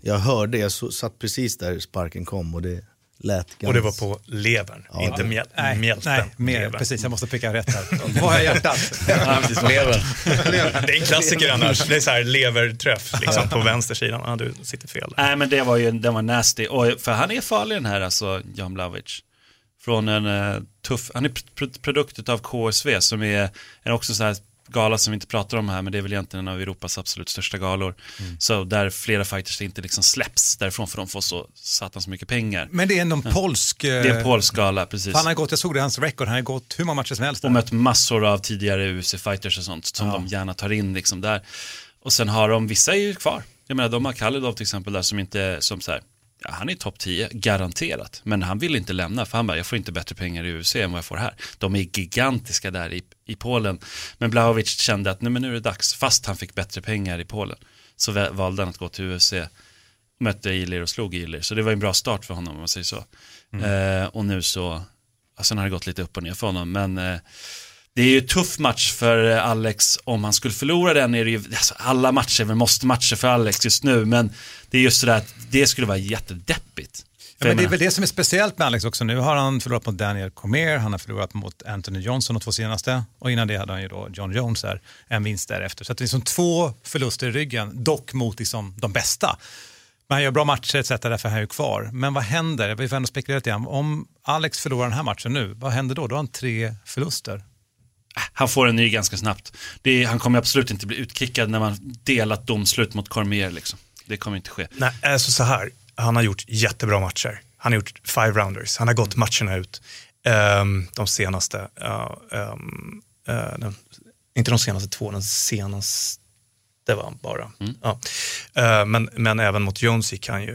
Jag hörde, jag så, satt precis där sparken kom och det lät ganska... Och det var på levern, ja, inte mjäl, nej, mjälten. Nej, mer, precis, jag måste pricka rätt här. Vad är hjärtat? Levern. Det är en klassiker annars, det är så här leverträff liksom, på vänstersidan. Ja, du sitter fel där. Nej, men det var ju den var nasty. Och, för han är farlig den här, alltså, Jan Blachowicz. Från en uh, tuff, han är pr- produkt av K S V som är en också så här gala som vi inte pratar om här, men det är väl egentligen en av Europas absolut största galor. Mm. Så där flera fighters inte liksom släpps därifrån för de får så satans mycket pengar. Men det är en polsk... Det är en polsk gala, precis. Han har gått, jag såg det hans record, han har gått hur många matcher som helst. Och mött massor av tidigare U F C-fighters och sånt som ja. de gärna tar in liksom där. Och sen har de, vissa är ju kvar. Jag menar, de har Khalidov till exempel där som inte, som så här, ja, han är topp tio, garanterat. Men han vill inte lämna, för han bara, jag får inte bättre pengar i U F C än vad jag får här. De är gigantiska där i, i Polen. Men Blachowicz kände att nej, men nu är det dags, fast han fick bättre pengar i Polen. Så valde han att gå till U F C, mötte Ilir och slog Ilir. Så det var en bra start för honom, om man säger så. Mm. Eh, och nu så, alltså, har det gått lite upp och ner för honom. Men eh, det är ju tuff match för Alex. Om han skulle förlora den är det ju, alltså, alla matcher, men måste matcher för Alex just nu. Men det är just så där att det skulle vara jättedeppigt. Ja, men det är väl det som är speciellt med Alex också. Nu har han förlorat mot Daniel Cormier, han har förlorat mot Anthony Johnson de två senaste. Och innan det hade han ju då John Jones här, en vinst därefter. Så att det är som två förluster i ryggen, dock mot liksom de bästa. Men han gör bra matcher et cetera, därför är han ju kvar. Men vad händer? Vi får ändå spekulera lite grann. Om Alex förlorar den här matchen nu, vad händer då? Då har han tre förluster. Han får en ny ganska snabbt. Det är, han kommer absolut inte bli utkickad när man delat domslut mot Cormier liksom. Det kommer inte ske. Nej, alltså så här. Han har gjort jättebra matcher. Han har gjort five rounders. Han har gått matcherna ut. Um, de senaste. Uh, um, uh, den, inte de senaste två, den senaste var han bara. Mm. Ja. Uh, men, men även mot Jones gick han ju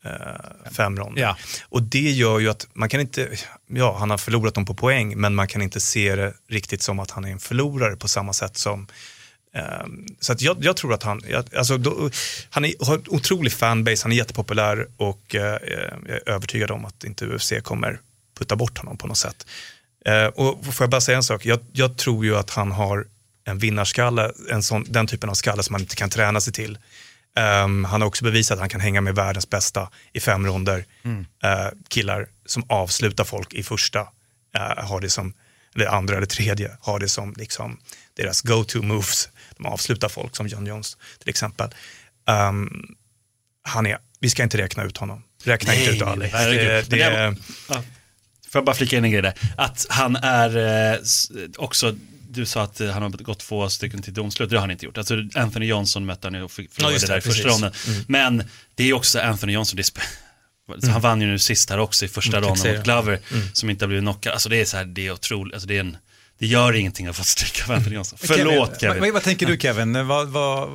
uh, fem ronder. Ja. Och det gör ju att man kan inte, ja, han har förlorat dem på poäng, men man kan inte se det riktigt som att han är en förlorare på samma sätt som Um, så att jag, jag tror att han jag, alltså då, han är, har otrolig fanbase, han är jättepopulär och uh, jag är övertygad om att inte U F C kommer putta bort honom på något sätt. Uh, och får jag bara säga en sak, jag, jag tror ju att han har en vinnarskalle, en sån, den typen av skalle som man inte kan träna sig till. Um, han har också bevisat att han kan hänga med världens bästa i fem ronder. Mm. Uh, killar som avslutar folk i första uh, har det som, eller andra eller tredje har det som liksom deras go-to moves. De avslutar folk som John Jones till exempel. Um, han är, vi ska inte räkna ut honom. Räkna nej, inte ut Alex. Det, det, det, ja. Får jag bara flika in en grej där. Att han är eh, också, du sa att han har gått två stycken till domslut. Det har han inte gjort. Alltså Anthony Johnson mötte han och fick förlora ja, det där i första ronden. Mm. Men det är också Anthony Johnson, det är sp- mm. han vann ju nu sist här också i första mm, ronden mot Glover mm. som inte har blivit knockad. Alltså det är så här, det är otroligt. Alltså det är en Det gör ingenting att få stryka av Anthony Johnson. Förlåt Kevin. Vad, vad tänker du Kevin? Vad, vad,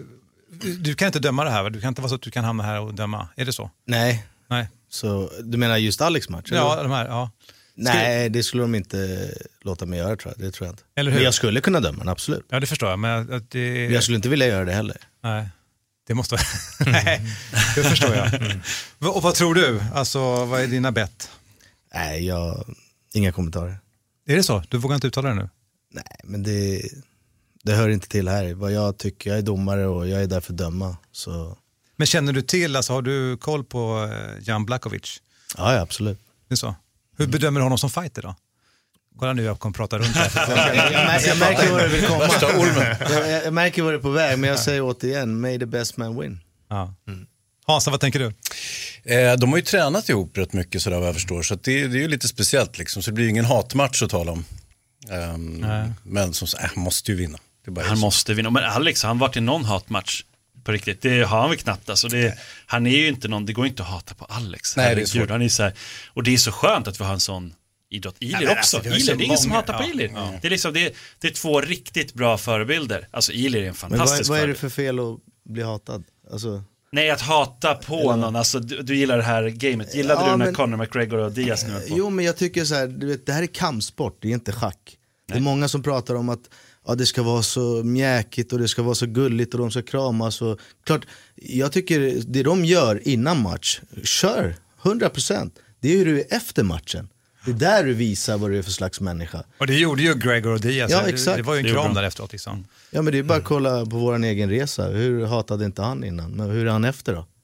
du kan inte döma det här, du kan inte vara så att du kan hamna här och döma. Är det så? Nej. Nej. Så du menar just Alex match? Ja, eller? De här, ja. Nej, det skulle de inte låta mig göra, tror jag. Det tror jag inte. Eller hur? Men jag skulle kunna döma, absolut. Ja, det förstår jag. Men att det... men jag skulle inte vilja göra det heller. Nej. Det måste vara... Nej, det förstår jag. Mm. Och vad tror du? Alltså, vad är dina bett? Nej, jag... inga kommentarer. Är det så? Du vågar inte uttala det nu? Nej, men det, det hör inte till här. Vad jag tycker, jag är domare och jag är där för att döma. Så. Men känner du till, alltså har du koll på Jan Blachowicz? Ja, ja, absolut. Det är så. Hur bedömer du honom som fighter då? Kolla nu, jag kommer prata runt här. jag, jag, jag märker vad det vill komma. jag, jag märker vad det är på väg, men jag säger återigen, may the best man win. Ja. Mm. Hansa, vad tänker du? Eh, de har ju tränat ihop rätt mycket sådär vad jag förstår. Så det, det är ju lite speciellt liksom. Så det blir ju ingen hatmatch att tala om. Um, men som sagt, äh, måste ju vinna. Det är bara han måste vinna. Men Alex, han har varit i någon hatmatch på riktigt. Det har han väl knappt. Alltså det, han är ju inte någon, det går inte att hata på Alex. Nej, det är svårt. Han är så här, och det är så skönt att vi har en sån idrott. Ilir ja, också. Alltså, Ilir, det är ingen som hatar på Ilir. Ja. Det, är liksom, det, är, det är två riktigt bra förebilder. Alltså Ilir är en fantastisk. Men vad, vad är det för fel att bli hatad? Alltså... Nej, att hata på Eller... någon. Alltså, du, du gillar det här gamet. Gillade ja, du när men... Conor McGregor och Diaz nu? Jo, men jag tycker så här, du vet, det här är kampsport, det är inte schack. Nej. Det är många som pratar om att ja, det ska vara så mjäkigt och det ska vara så gulligt och de ska kramas. Och... klart, jag tycker det de gör innan match, kör, hundra procent. Det är hur du är efter matchen. Det är där du visar vad du är för slags människa. Och det gjorde ju Gregor och Diaz. Ja, exakt. Det, det var ju en kram där efteråt liksom. Ja, men det är bara att kolla på våran egen resa. Hur hatade inte han innan? Men hur är han efter då?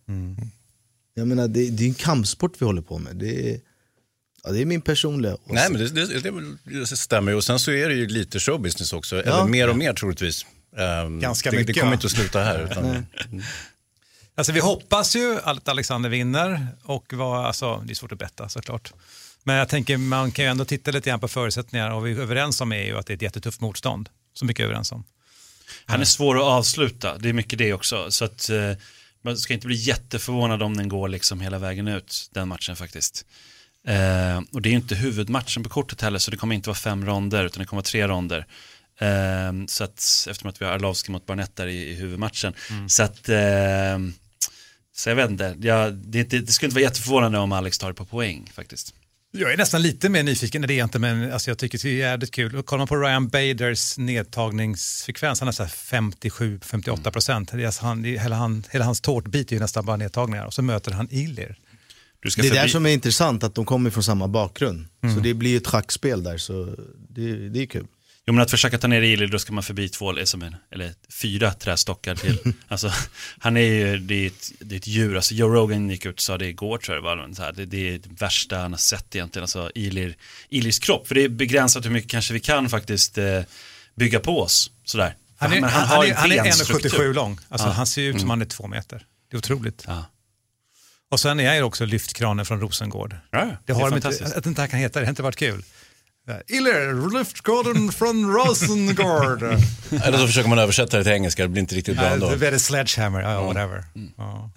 Mm. Jag menar, det, det är en kampsport vi håller på med. Det är, ja, det är min personliga åsikt. Nej, men det, det, det stämmer ju. Och sen så är det ju lite showbusiness också. Ja. Eller mer och mer troligtvis. Um, Ganska det, mycket. Det kommer inte att sluta här. Utan... Alltså vi hoppas ju att Alexander vinner. Och vad, alltså, det är svårt att betta såklart. Men jag tänker man kan ju ändå titta lite grann på förutsättningar. Och vi är överens om är ju att det är ett jättetufft motstånd. Så mycket är överens om. Han är svår att avsluta, det är mycket det också. Så att eh, man ska inte bli jätteförvånad om den går liksom hela vägen ut, den matchen faktiskt. Eh, och det är ju inte huvudmatchen på kortet heller, så det kommer inte vara fem ronder utan det kommer vara tre ronder. Eh, så att, eftersom att vi har Arlovski mot Barnett där i, i huvudmatchen. Mm. Så att, eh, så jag vet inte, jag, det, det, det skulle inte vara jätteförvånande om Alex tar det på poäng faktiskt. Jag är nästan lite mer nyfiken, det är inte, men alltså jag tycker det är jävligt kul. Kollar man på Ryan Baders nedtagningsfrekvens, han är så här femtiosju till femtioåtta procent. Mm. Han, hela, han, hela hans tårtbit är ju nästan bara nedtagningar. Och så möter han Ilir. Det är förbi... där som är intressant, att de kommer från samma bakgrund. Mm. Så det blir ju ett schackspel där, så det, det är kul. Jo, men att försöka ta ner Ilir, då ska man förbi två, eller fyra trästockar till. Alltså, han är ju, det är ett, det är ett djur. Alltså, Joe Rogan gick ut och sa det igår, tror jag det var. Så här, det, det är det värsta han har sett egentligen. Alltså, Ilir, Ilirs kropp. För det är begränsat hur mycket kanske vi kan faktiskt eh, bygga på oss. Sådär. Han är, han, han, han, han, han är en komma sjuttiosju lång. Alltså, ja. Han ser ut som mm. han är två meter. Det är otroligt. Ja. Och sen är jag också lyftkranen från Rosengård. Ja, det, det har de inte, att inte här kan heta, det har inte varit kul. Ilir, lyftkranen från Rosengård. Eller så försöker man översätta det till engelska, det blir inte riktigt bra ändå. Det är det sledgehammer, ja, whatever. Mm. Ja.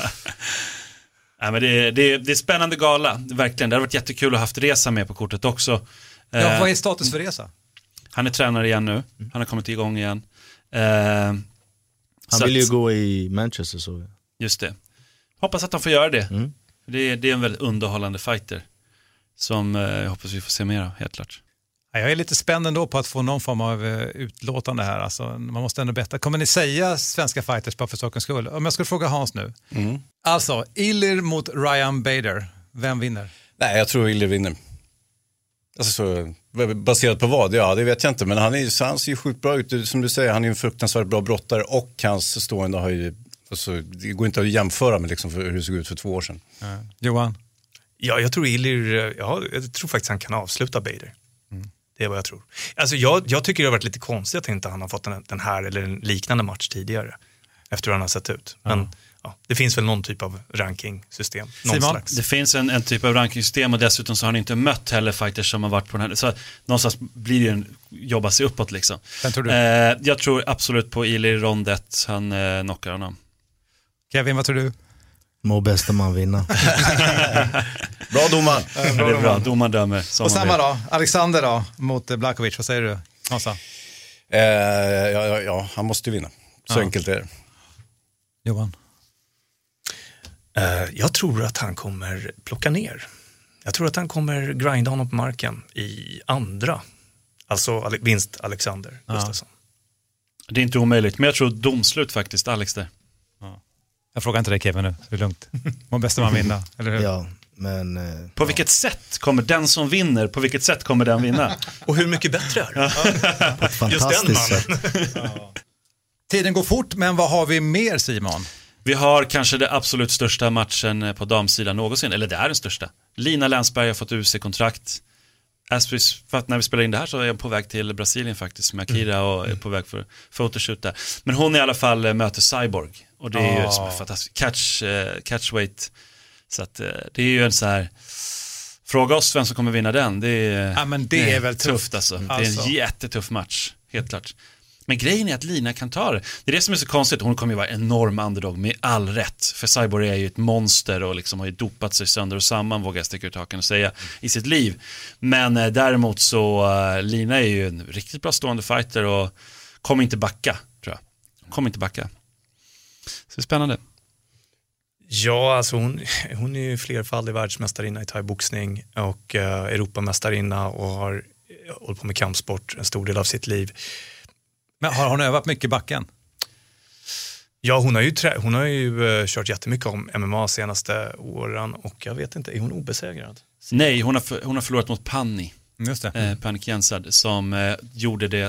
Ja, men det, är, det, är, det är spännande gala, verkligen. Det har varit jättekul att ha haft Resa med på kortet också. Ja, vad är status för Resa? Han är tränare igen nu, han har kommit igång igen. Uh, han vill ju att, gå i Manchester så. Just det. Hoppas att han får göra det. Mm. Det, är, det är en väldigt underhållande fighter. Som jag eh, hoppas vi får se mer av, helt klart. Jag är lite spänd ändå på att få någon form av uh, utlåtande här. Alltså, man måste ändå betta. Kommer ni säga svenska fighters bara för sakens skull? Om jag skulle fråga Hans nu. Mm. Alltså, Ilir mot Ryan Bader. Vem vinner? Nej, jag tror Ilir vinner. Alltså, så, baserat på vad? Ja, det vet jag inte. Men han, är, han ser ju sjukt bra ut. Som du säger, han är en fruktansvärt bra brottare. Och hans stående har ju... Alltså, det går inte att jämföra med liksom, hur det såg ut för två år sedan. Ja. Johan? Ja, jag tror Ilir, ja, jag tror faktiskt han kan avsluta Bader. Mm. Det är vad jag tror. Alltså jag, jag tycker det har varit lite konstigt att inte han har fått den, den här eller en liknande match tidigare. Efter hur han har sett ut. Men ja. Ja, det finns väl någon typ av rankingsystem. Någon Simon, slags. Det finns en, en typ av rankingsystem och dessutom så har han inte mött heller fighters som har varit på den här. Så någonstans blir det ju en, jobba sig uppåt liksom. Vem tror du? Eh, jag tror absolut på Ilir rondet. Han eh, knockar honom. Kevin, vad tror du? Må bästa man vinna. Bra domar. Ja, bra, det är bra, domar dömer. Och samma då, Alexander då, mot Blachowicz, vad säger du? Hansa? Eh, ja, ja, ja, han måste ju vinna. Så ja. Enkelt är det. Johan? Uh, jag tror att han kommer plocka ner. Jag tror att han kommer grinda honom på marken i andra. Alltså vinst Alexander Gustafsson. Ja. Det är inte omöjligt, men jag tror domslut faktiskt, Alex där. Ja. Jag frågar inte dig Kevin nu, det är lugnt. Må bästa man vinna, eller hur? Ja, men... Eh, på ja. vilket sätt kommer den som vinner, på vilket sätt kommer den vinna? Och hur mycket bättre är det? Ja. På ett fantastiskt sätt. Ja. Tiden går fort, men vad har vi mer, Simon? Vi har kanske det absolut största matchen på damsidan någonsin, eller det är den största. Lina Länsberg har fått U C-kontrakt. För att när vi spelar in det här så är jag på väg till Brasilien faktiskt med Akira och är på väg för photoshoot där. Men hon i alla fall möter Cyborg och det är oh. ju ett fantastiskt catch, uh, catchweight. Så att uh, det är ju en så här, fråga oss vem som kommer vinna den. Det är, ja, men det är, är väl tufft, tufft alltså. alltså. Det är en jättetuff match, helt klart. Men grejen är att Lina kan ta det. Det är det som är så konstigt. Hon kommer ju vara enorm underdog med all rätt. För Cyborg är ju ett monster och liksom har ju dopat sig sönder och samman, vågar jag sticka ut hakan och säga, i sitt liv. Men eh, däremot så, uh, Lina är ju en riktigt bra stående fighter och kommer inte backa, tror jag. Hon kommer inte backa. Så det är spännande. Ja, alltså hon, hon är ju flerfaldig världsmästarinna i thai-boxning och uh, Europamästarinna och har hållit på med kampsport en stor del av sitt liv. Men har hon övat mycket i backen? Ja, hon har ju, trä- hon har ju uh, kört jättemycket om M M A senaste åren och jag vet inte, är hon obesegrad? Nej, hon har, för, hon har förlorat mot Panni. Just det. Eh, Panni Kiensad som eh, gjorde det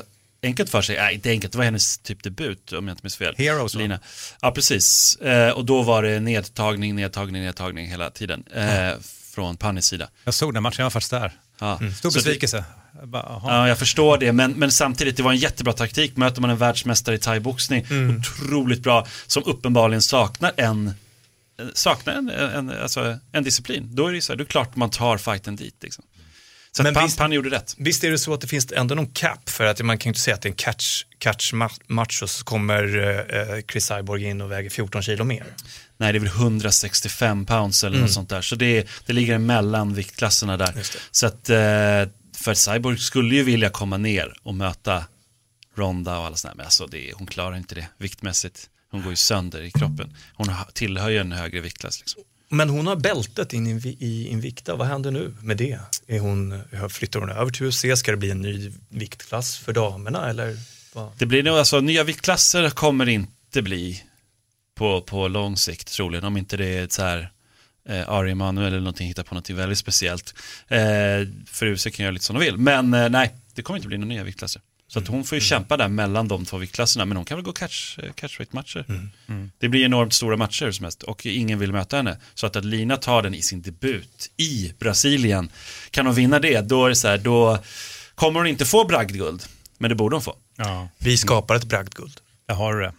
enkelt för sig. Nej, inte enkelt, det var hennes typ debut om jag inte minns fel. Heroes, Lina. Ja, precis. Eh, och då var det nedtagning, nedtagning, nedtagning hela tiden. Eh, mm. Från Pannis sida. Jag såg den matchen, jag var faktiskt där. Ja. Mm. Stor besvikelse. Jag bara, ja, jag förstår det, men, men samtidigt det var en jättebra taktik. Möter man en världsmästare i thai-boxning, mm. otroligt bra, som uppenbarligen saknar en saknar en, en, alltså en disciplin. Då är det så här, då är det klart man tar fighten dit liksom. Så men Pan, visst, Pan gjorde rätt. Visst är det så att det finns ändå någon cap, för att man kan ju inte säga att det är en catch, catch match och så kommer uh, Chris Cyborg in och väger fjorton kilo mer. Nej, det är väl hundrasextiofem pounds eller mm. något sånt där. Så det, det ligger mellan viktklasserna där. Så att uh, för Cyborg skulle ju vilja komma ner och möta Ronda och alla sådär, men alltså det, hon klarar inte det viktmässigt. Hon går ju sönder i kroppen. Hon tillhör ju en högre viktklass liksom. Men hon har bältet in i, i Invicta. Vad händer nu med det? Är hon, flyttar hon över till U F C? Ska det bli en ny viktklass för damerna? Eller vad? Det blir nog, alltså nya viktklasser kommer inte bli på, på lång sikt troligen. Om inte det är ett så här eh, Ari Emanuel eller någonting, hittar på något väldigt speciellt. Eh, för U F C kan göra lite som de vill. Men eh, nej, det kommer inte bli några nya viktklasser. Så att hon får ju mm. kämpa där mellan de två viktklasserna. Men hon kan väl gå catch, catchweight-matcher. Mm. Mm. Det blir enormt stora matcher som helst. Och ingen vill möta henne. Så att, att Lina tar den i sin debut i Brasilien. Kan hon vinna det, då är det så här, då kommer hon inte få bragdguld. Men det borde hon få. Ja. Vi skapar ett bragdguld. Jag har det.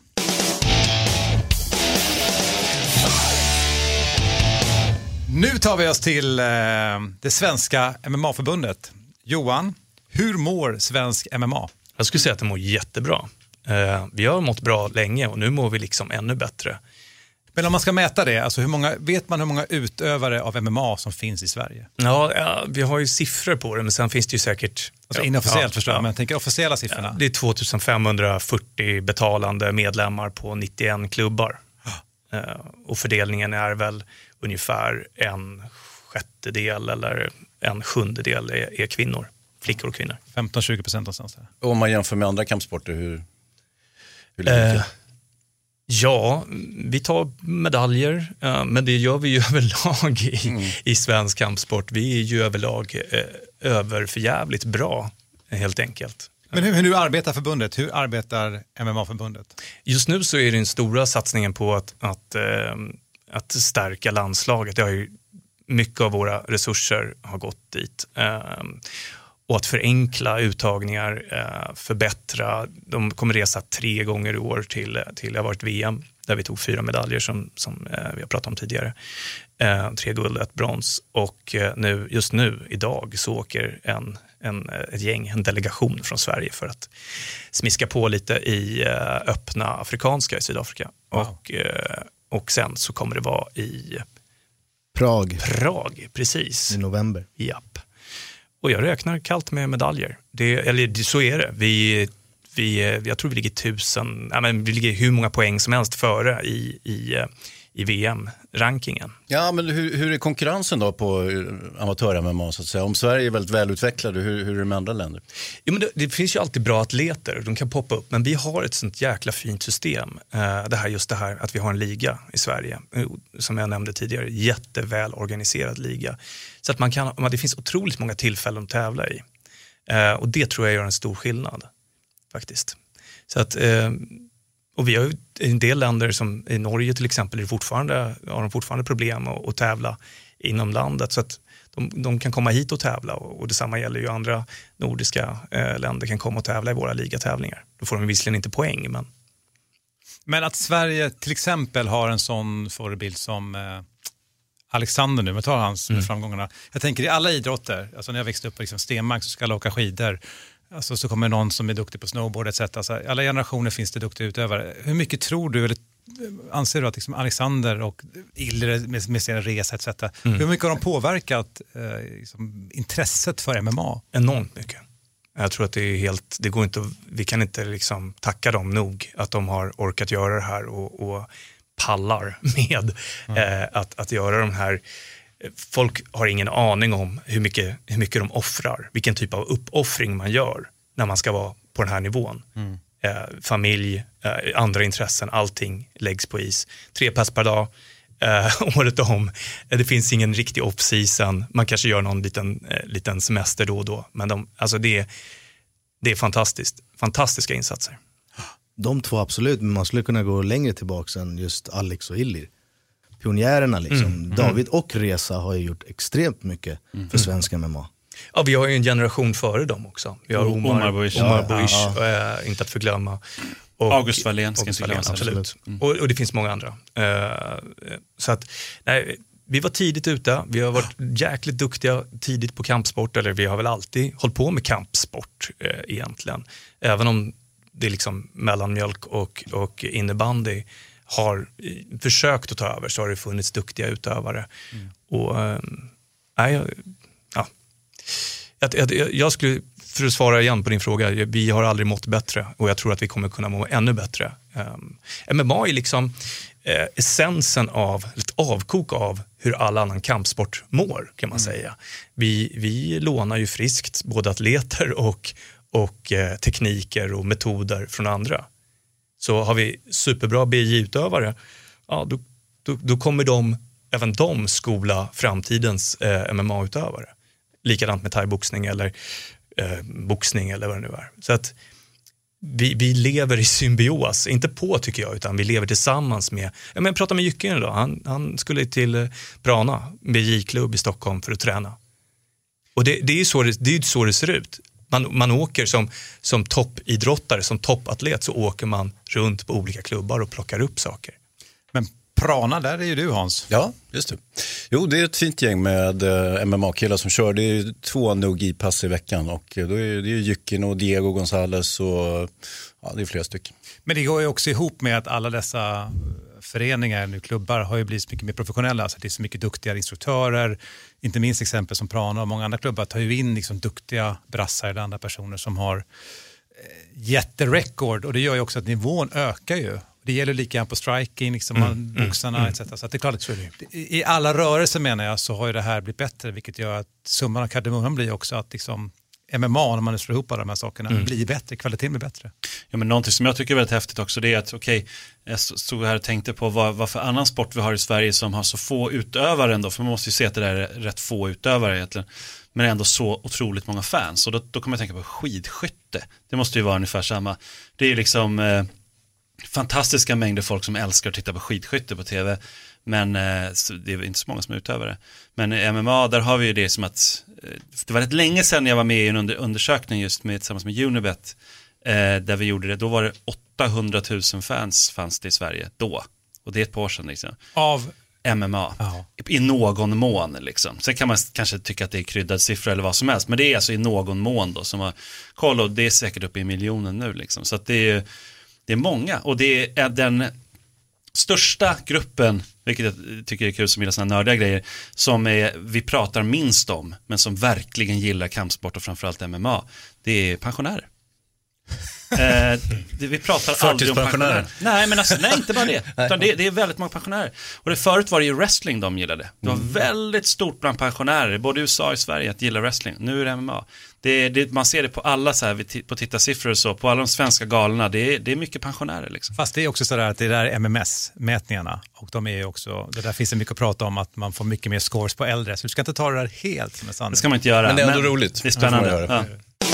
Nu tar vi oss till eh, det svenska M M A-förbundet. Johan, hur mår svensk M M A? Jag skulle säga att det mår jättebra. Eh, vi har mått bra länge och nu mår vi liksom ännu bättre. Men om man ska mäta det, alltså hur många, vet man hur många utövare av M M A som finns i Sverige? Ja, ja vi har ju siffror på det, men sen finns det ju säkert... Alltså ja, inofficiellt ja, förstår jag, ja. Men jag tänker officiella siffrorna. Ja, det är tvåtusenfemhundrafyrtio betalande medlemmar på nittioen klubbar. Oh. Eh, och fördelningen är väl ungefär en sjättedel eller en sjundedel är, är kvinnor. Flickor och kvinnor. femton till tjugo procent någonstans där. Och om man jämför med andra kampsporter, hur, hur ligger det? Eh, ja, vi tar medaljer, eh, men det gör vi ju överlag i, mm. i svensk kampsport. Vi är ju överlag eh, överförjävligt bra, helt enkelt. Men hur, hur arbetar förbundet? Hur arbetar M M A-förbundet? Just nu så är den stora satsningen på att, att, eh, att stärka landslaget. Det har ju, mycket av våra resurser har gått dit. Eh, Och att förenkla uttagningar, eh, förbättra. De kommer resa tre gånger i år till, till det har varit V M där vi tog fyra medaljer som, som eh, vi har pratat om tidigare. Eh, tre guld, ett brons. Och eh, nu, just nu, idag, så åker en, en, ett gäng, en delegation från Sverige för att smiska på lite i eh, öppna afrikanska i Sydafrika. Wow. Och, eh, och sen så kommer det vara i Prag. Prag, precis. I november. Japp. Och jag räknar kallt med medaljer. Det, eller så är det. Vi, vi, jag tror vi ligger tusen, ja, men vi ligger hur många poäng som helst före i, i, i V M-rankingen. Ja, men hur, hur är konkurrensen då på amatör-M M A så att säga? Om Sverige är väldigt välutvecklade, hur, hur är det med andra länder? Ja, men det, det finns ju alltid bra atleter, de kan poppa upp. Men vi har ett sånt jäkla fint system. Uh, det här, just det här att vi har en liga i Sverige. Uh, som jag nämnde tidigare, jätteväl organiserad liga. Så att man kan, det finns otroligt många tillfällen att tävla i. Uh, och det tror jag gör en stor skillnad, faktiskt. Så att... Uh, Och vi har ju en del länder som i Norge till exempel är fortfarande, har de fortfarande problem att, att tävla inom landet. Så att de, de kan komma hit och tävla. Och, och detsamma gäller ju andra nordiska eh, länder kan komma och tävla i våra ligatävlingar. Då får de visserligen inte poäng. Men, men att Sverige till exempel har en sån förebild som eh, Alexander nu, med tar hans mm. framgångarna. Jag tänker i alla idrotter, alltså när jag växte upp på liksom Stenmark så ska alla åka skidor. Alltså så kommer någon som är duktig på snowboard et cetera. Alltså, alla generationer finns det duktiga utövare. Hur mycket tror du, eller anser du att liksom Alexander och Ilre med, med sina resa et cetera. Mm. Hur mycket har de påverkat eh, liksom, intresset för M M A? Enormt mycket. Jag tror att det är helt, det går inte, vi kan inte liksom tacka dem nog att de har orkat göra det här och, och pallar med mm. eh, att, att göra de här. Folk har ingen aning om hur mycket, hur mycket de offrar, vilken typ av uppoffring man gör när man ska vara på den här nivån. Mm. Eh, familj, eh, andra intressen, allting läggs på is. Tre pass per dag, eh, året om. Eh, det finns ingen riktig off-season. Man kanske gör någon liten, eh, liten semester då och då. Men de, alltså det, det är fantastiskt. Fantastiska insatser. De två absolut, men man skulle kunna gå längre tillbaka än just Alex och Illir. Pionjärerna liksom. Mm. David och Reza har ju gjort extremt mycket mm. för svensk M M A. Ja, vi har ju en generation före dem också. Vi har Omar, Omar Buish, Omar Buish ja, ja. Äh, inte att förglömma. Och August Wallén, August Wallén absolut. Mm. Och, och det finns många andra. Uh, så att, nej, vi var tidigt ute. Vi har varit jäkligt duktiga tidigt på kampsport. Eller vi har väl alltid hållit på med kampsport uh, egentligen. Även om det är liksom mellanmjölk och, och innebandy har försökt att ta över, så har det funnits duktiga utövare. Mm. Och uh, nej, ja. Jag, jag, jag skulle, för att svara igen på din fråga, vi har aldrig mått bättre och jag tror att vi kommer kunna må ännu bättre. Um, M M A är liksom eh, essensen av, ett avkok av hur all annan kampsport mår, kan man mm. säga. Vi, vi lånar ju friskt både atleter och, och eh, tekniker och metoder från andra. Så har vi superbra B J-utövare, ja, då, då, då kommer de, även de skola framtidens eh, M M A-utövare. Likadant med thaiboxning eller eh, boxning eller vad det nu är. Så att vi, vi lever i symbios, inte på tycker jag, utan vi lever tillsammans med, ja, men prata med Jycken idag, han, han skulle till eh, Brana, B J-klubb i Stockholm för att träna. Och det, det är ju så det, det, är så det ser ut. Man, man åker som, som toppidrottare, som toppatlet, så åker man runt på olika klubbar och plockar upp saker. Men Prana, där är ju du, Hans. Ja, just det. Jo, det är ett fint gäng med eh, M M A-killar som kör. Det är två Nogi-pass i veckan och då är det ju Jycken och Diego Gonzales och ja, det är flera stycken. Men det går ju också ihop med att alla dessa föreningar, nu klubbar, har ju blivit mycket mer professionella. Så det är så mycket duktiga instruktörer, inte minst exempel som Prana och många andra klubbar tar ju in liksom duktiga brassar eller andra personer som har eh, jätterekord, och det gör ju också att nivån ökar ju. Det gäller lika grann på striking, liksom mm, boxarna mm, et cetera. Så att det är klart att i alla rörelser, menar jag, så har ju det här blivit bättre, vilket gör att summan av kardemumman blir också att liksom M M A, när man slår ihop alla de här sakerna, mm. blir bättre, kvaliteten blir bättre. Ja, men någonting som jag tycker är väldigt häftigt också, det är att okej, okay, jag stod här och tänkte på vad, vad för annan sport vi har i Sverige som har så få utövare ändå, för man måste ju se att det där är rätt få utövare egentligen, men ändå så otroligt många fans. Och då, då kommer jag tänka på skidskytte. Det måste ju vara ungefär samma. Det är ju liksom eh, fantastiska mängder folk som älskar att titta på skidskytte på tv, men eh, det är inte så många som är utövare. Men i M M A, där har vi ju det som att eh, det var rätt länge sedan jag var med i en under, undersökning just med, tillsammans med Unibet, eh, där vi gjorde det. Då var det åttahundratusen fans fanns det i Sverige då, och det är ett par år sedan liksom. Av M M A, aha, i någon mån liksom. Sen kan man kanske tycka att det är kryddad siffra eller vad som helst, men det är alltså i någon mån då som har koll, och det är säkert uppe i miljonen nu liksom. Så att det är, det är många, och det är den största gruppen, vilket jag tycker är kul som gillar såna nördiga grejer, som är, vi pratar minst om, men som verkligen gillar kampsport och framförallt M M A, det är pensionärer. eh, det, vi pratar aldrig om pensionärer. Nej, men alltså, nej, inte bara det. Utan det, det är väldigt många pensionärer. Och det förut var det ju wrestling de gillade. Det var mm. väldigt stort bland pensionärer, både i U S A och i Sverige, att gilla wrestling. Nu är det M M A. Det, det, man ser det på alla så här, på tittarsiffror och så, på alla de svenska galorna. Det är, det är mycket pensionärer liksom. Fast det är också så där att det där är M M S-mätningarna, och de är ju också, det där finns det mycket att prata om, att man får mycket mer scores på äldre. Så du ska inte ta det där helt som en sanning. Det ska man inte göra. Men det är ändå men roligt. Det är spännande. Ja.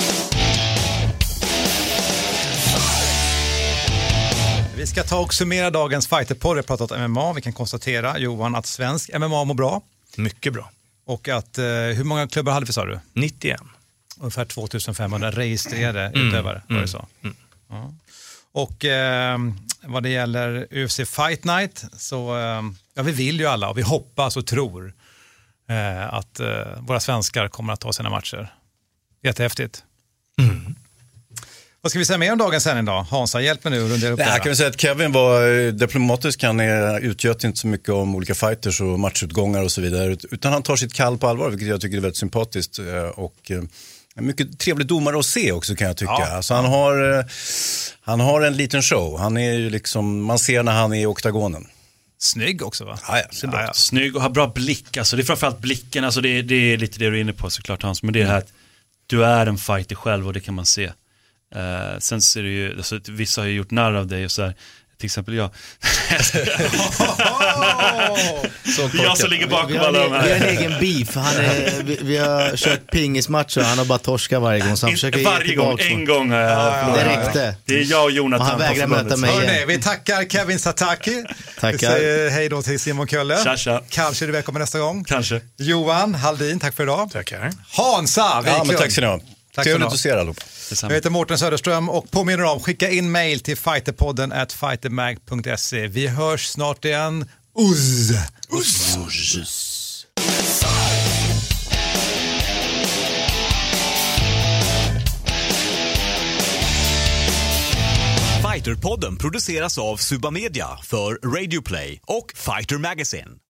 Vi ska ta och summera dagens fighterpodd. Vi har pratat om M M A. Vi kan konstatera, Johan, att svensk M M A mår bra. Mycket bra. Och att, eh, hur många klubbar hade vi, sa du? nittioen. Ungefär tvåtusenfemhundra registrerade mm. utövare, var det så? Mm. Ja. Och eh, vad det gäller U F C Fight Night, så eh, ja, vi vill ju alla, och vi hoppas och tror eh, att eh, våra svenskar kommer att ta sina matcher. Jättehäftigt. Mm. Vad ska vi säga mer om dagens sändning då? Hansa, hjälp mig nu att rundera upp det här. Jag kan säga att Kevin var diplomatisk. Han utgöt inte så mycket om olika fighters och matchutgångar och så vidare, utan han tar sitt kall på allvar, vilket jag tycker är väldigt sympatiskt, och en mycket trevlig domare att se också, kan jag tycka. Ja. Alltså, han har han har en liten show. Han är ju liksom, man ser när han är i oktagonen. Snygg också, va? Ja, ja, ja, ja. Snygg och har bra blick. Alltså, det är framförallt blicken. Alltså, det, det är lite det du är inne på såklart, Hans. Men det är det här att du är en fighter själv, och det kan man se. Uh, sen ser det ju, alltså, vissa har ju gjort narr av dig och så här. till exempel jag. Så jag som ligger bakom vi, vi alla de här. Vi har en egen beef. Han är, vi, vi har kört pingismatcher och han har bara torskat varje gång. Så han försöker varje gång, en gång har jag. Det räckte. Det är jag och Jonathan. Och han vägrar möta mig. Hörrni, vi tackar Kevin Sataki. Tackar. Vi säger hej då till Simon Kölle. Tja, tja. Kanske du välkommen nästa gång. Kanske. Johan Halldin, tack för idag. Tackar. Hansa Wiklund. Ja, men tack så mycket. Kul att du ser allihop. Jag heter Mårten Söderström och påminner om, skicka in mail till fighterpodden at fightermag punkt se. Vi hörs snart igen. Uzz! Uzz! Uzz. Fighterpodden produceras av Suba Media för Radio Play och Fighter Magazine.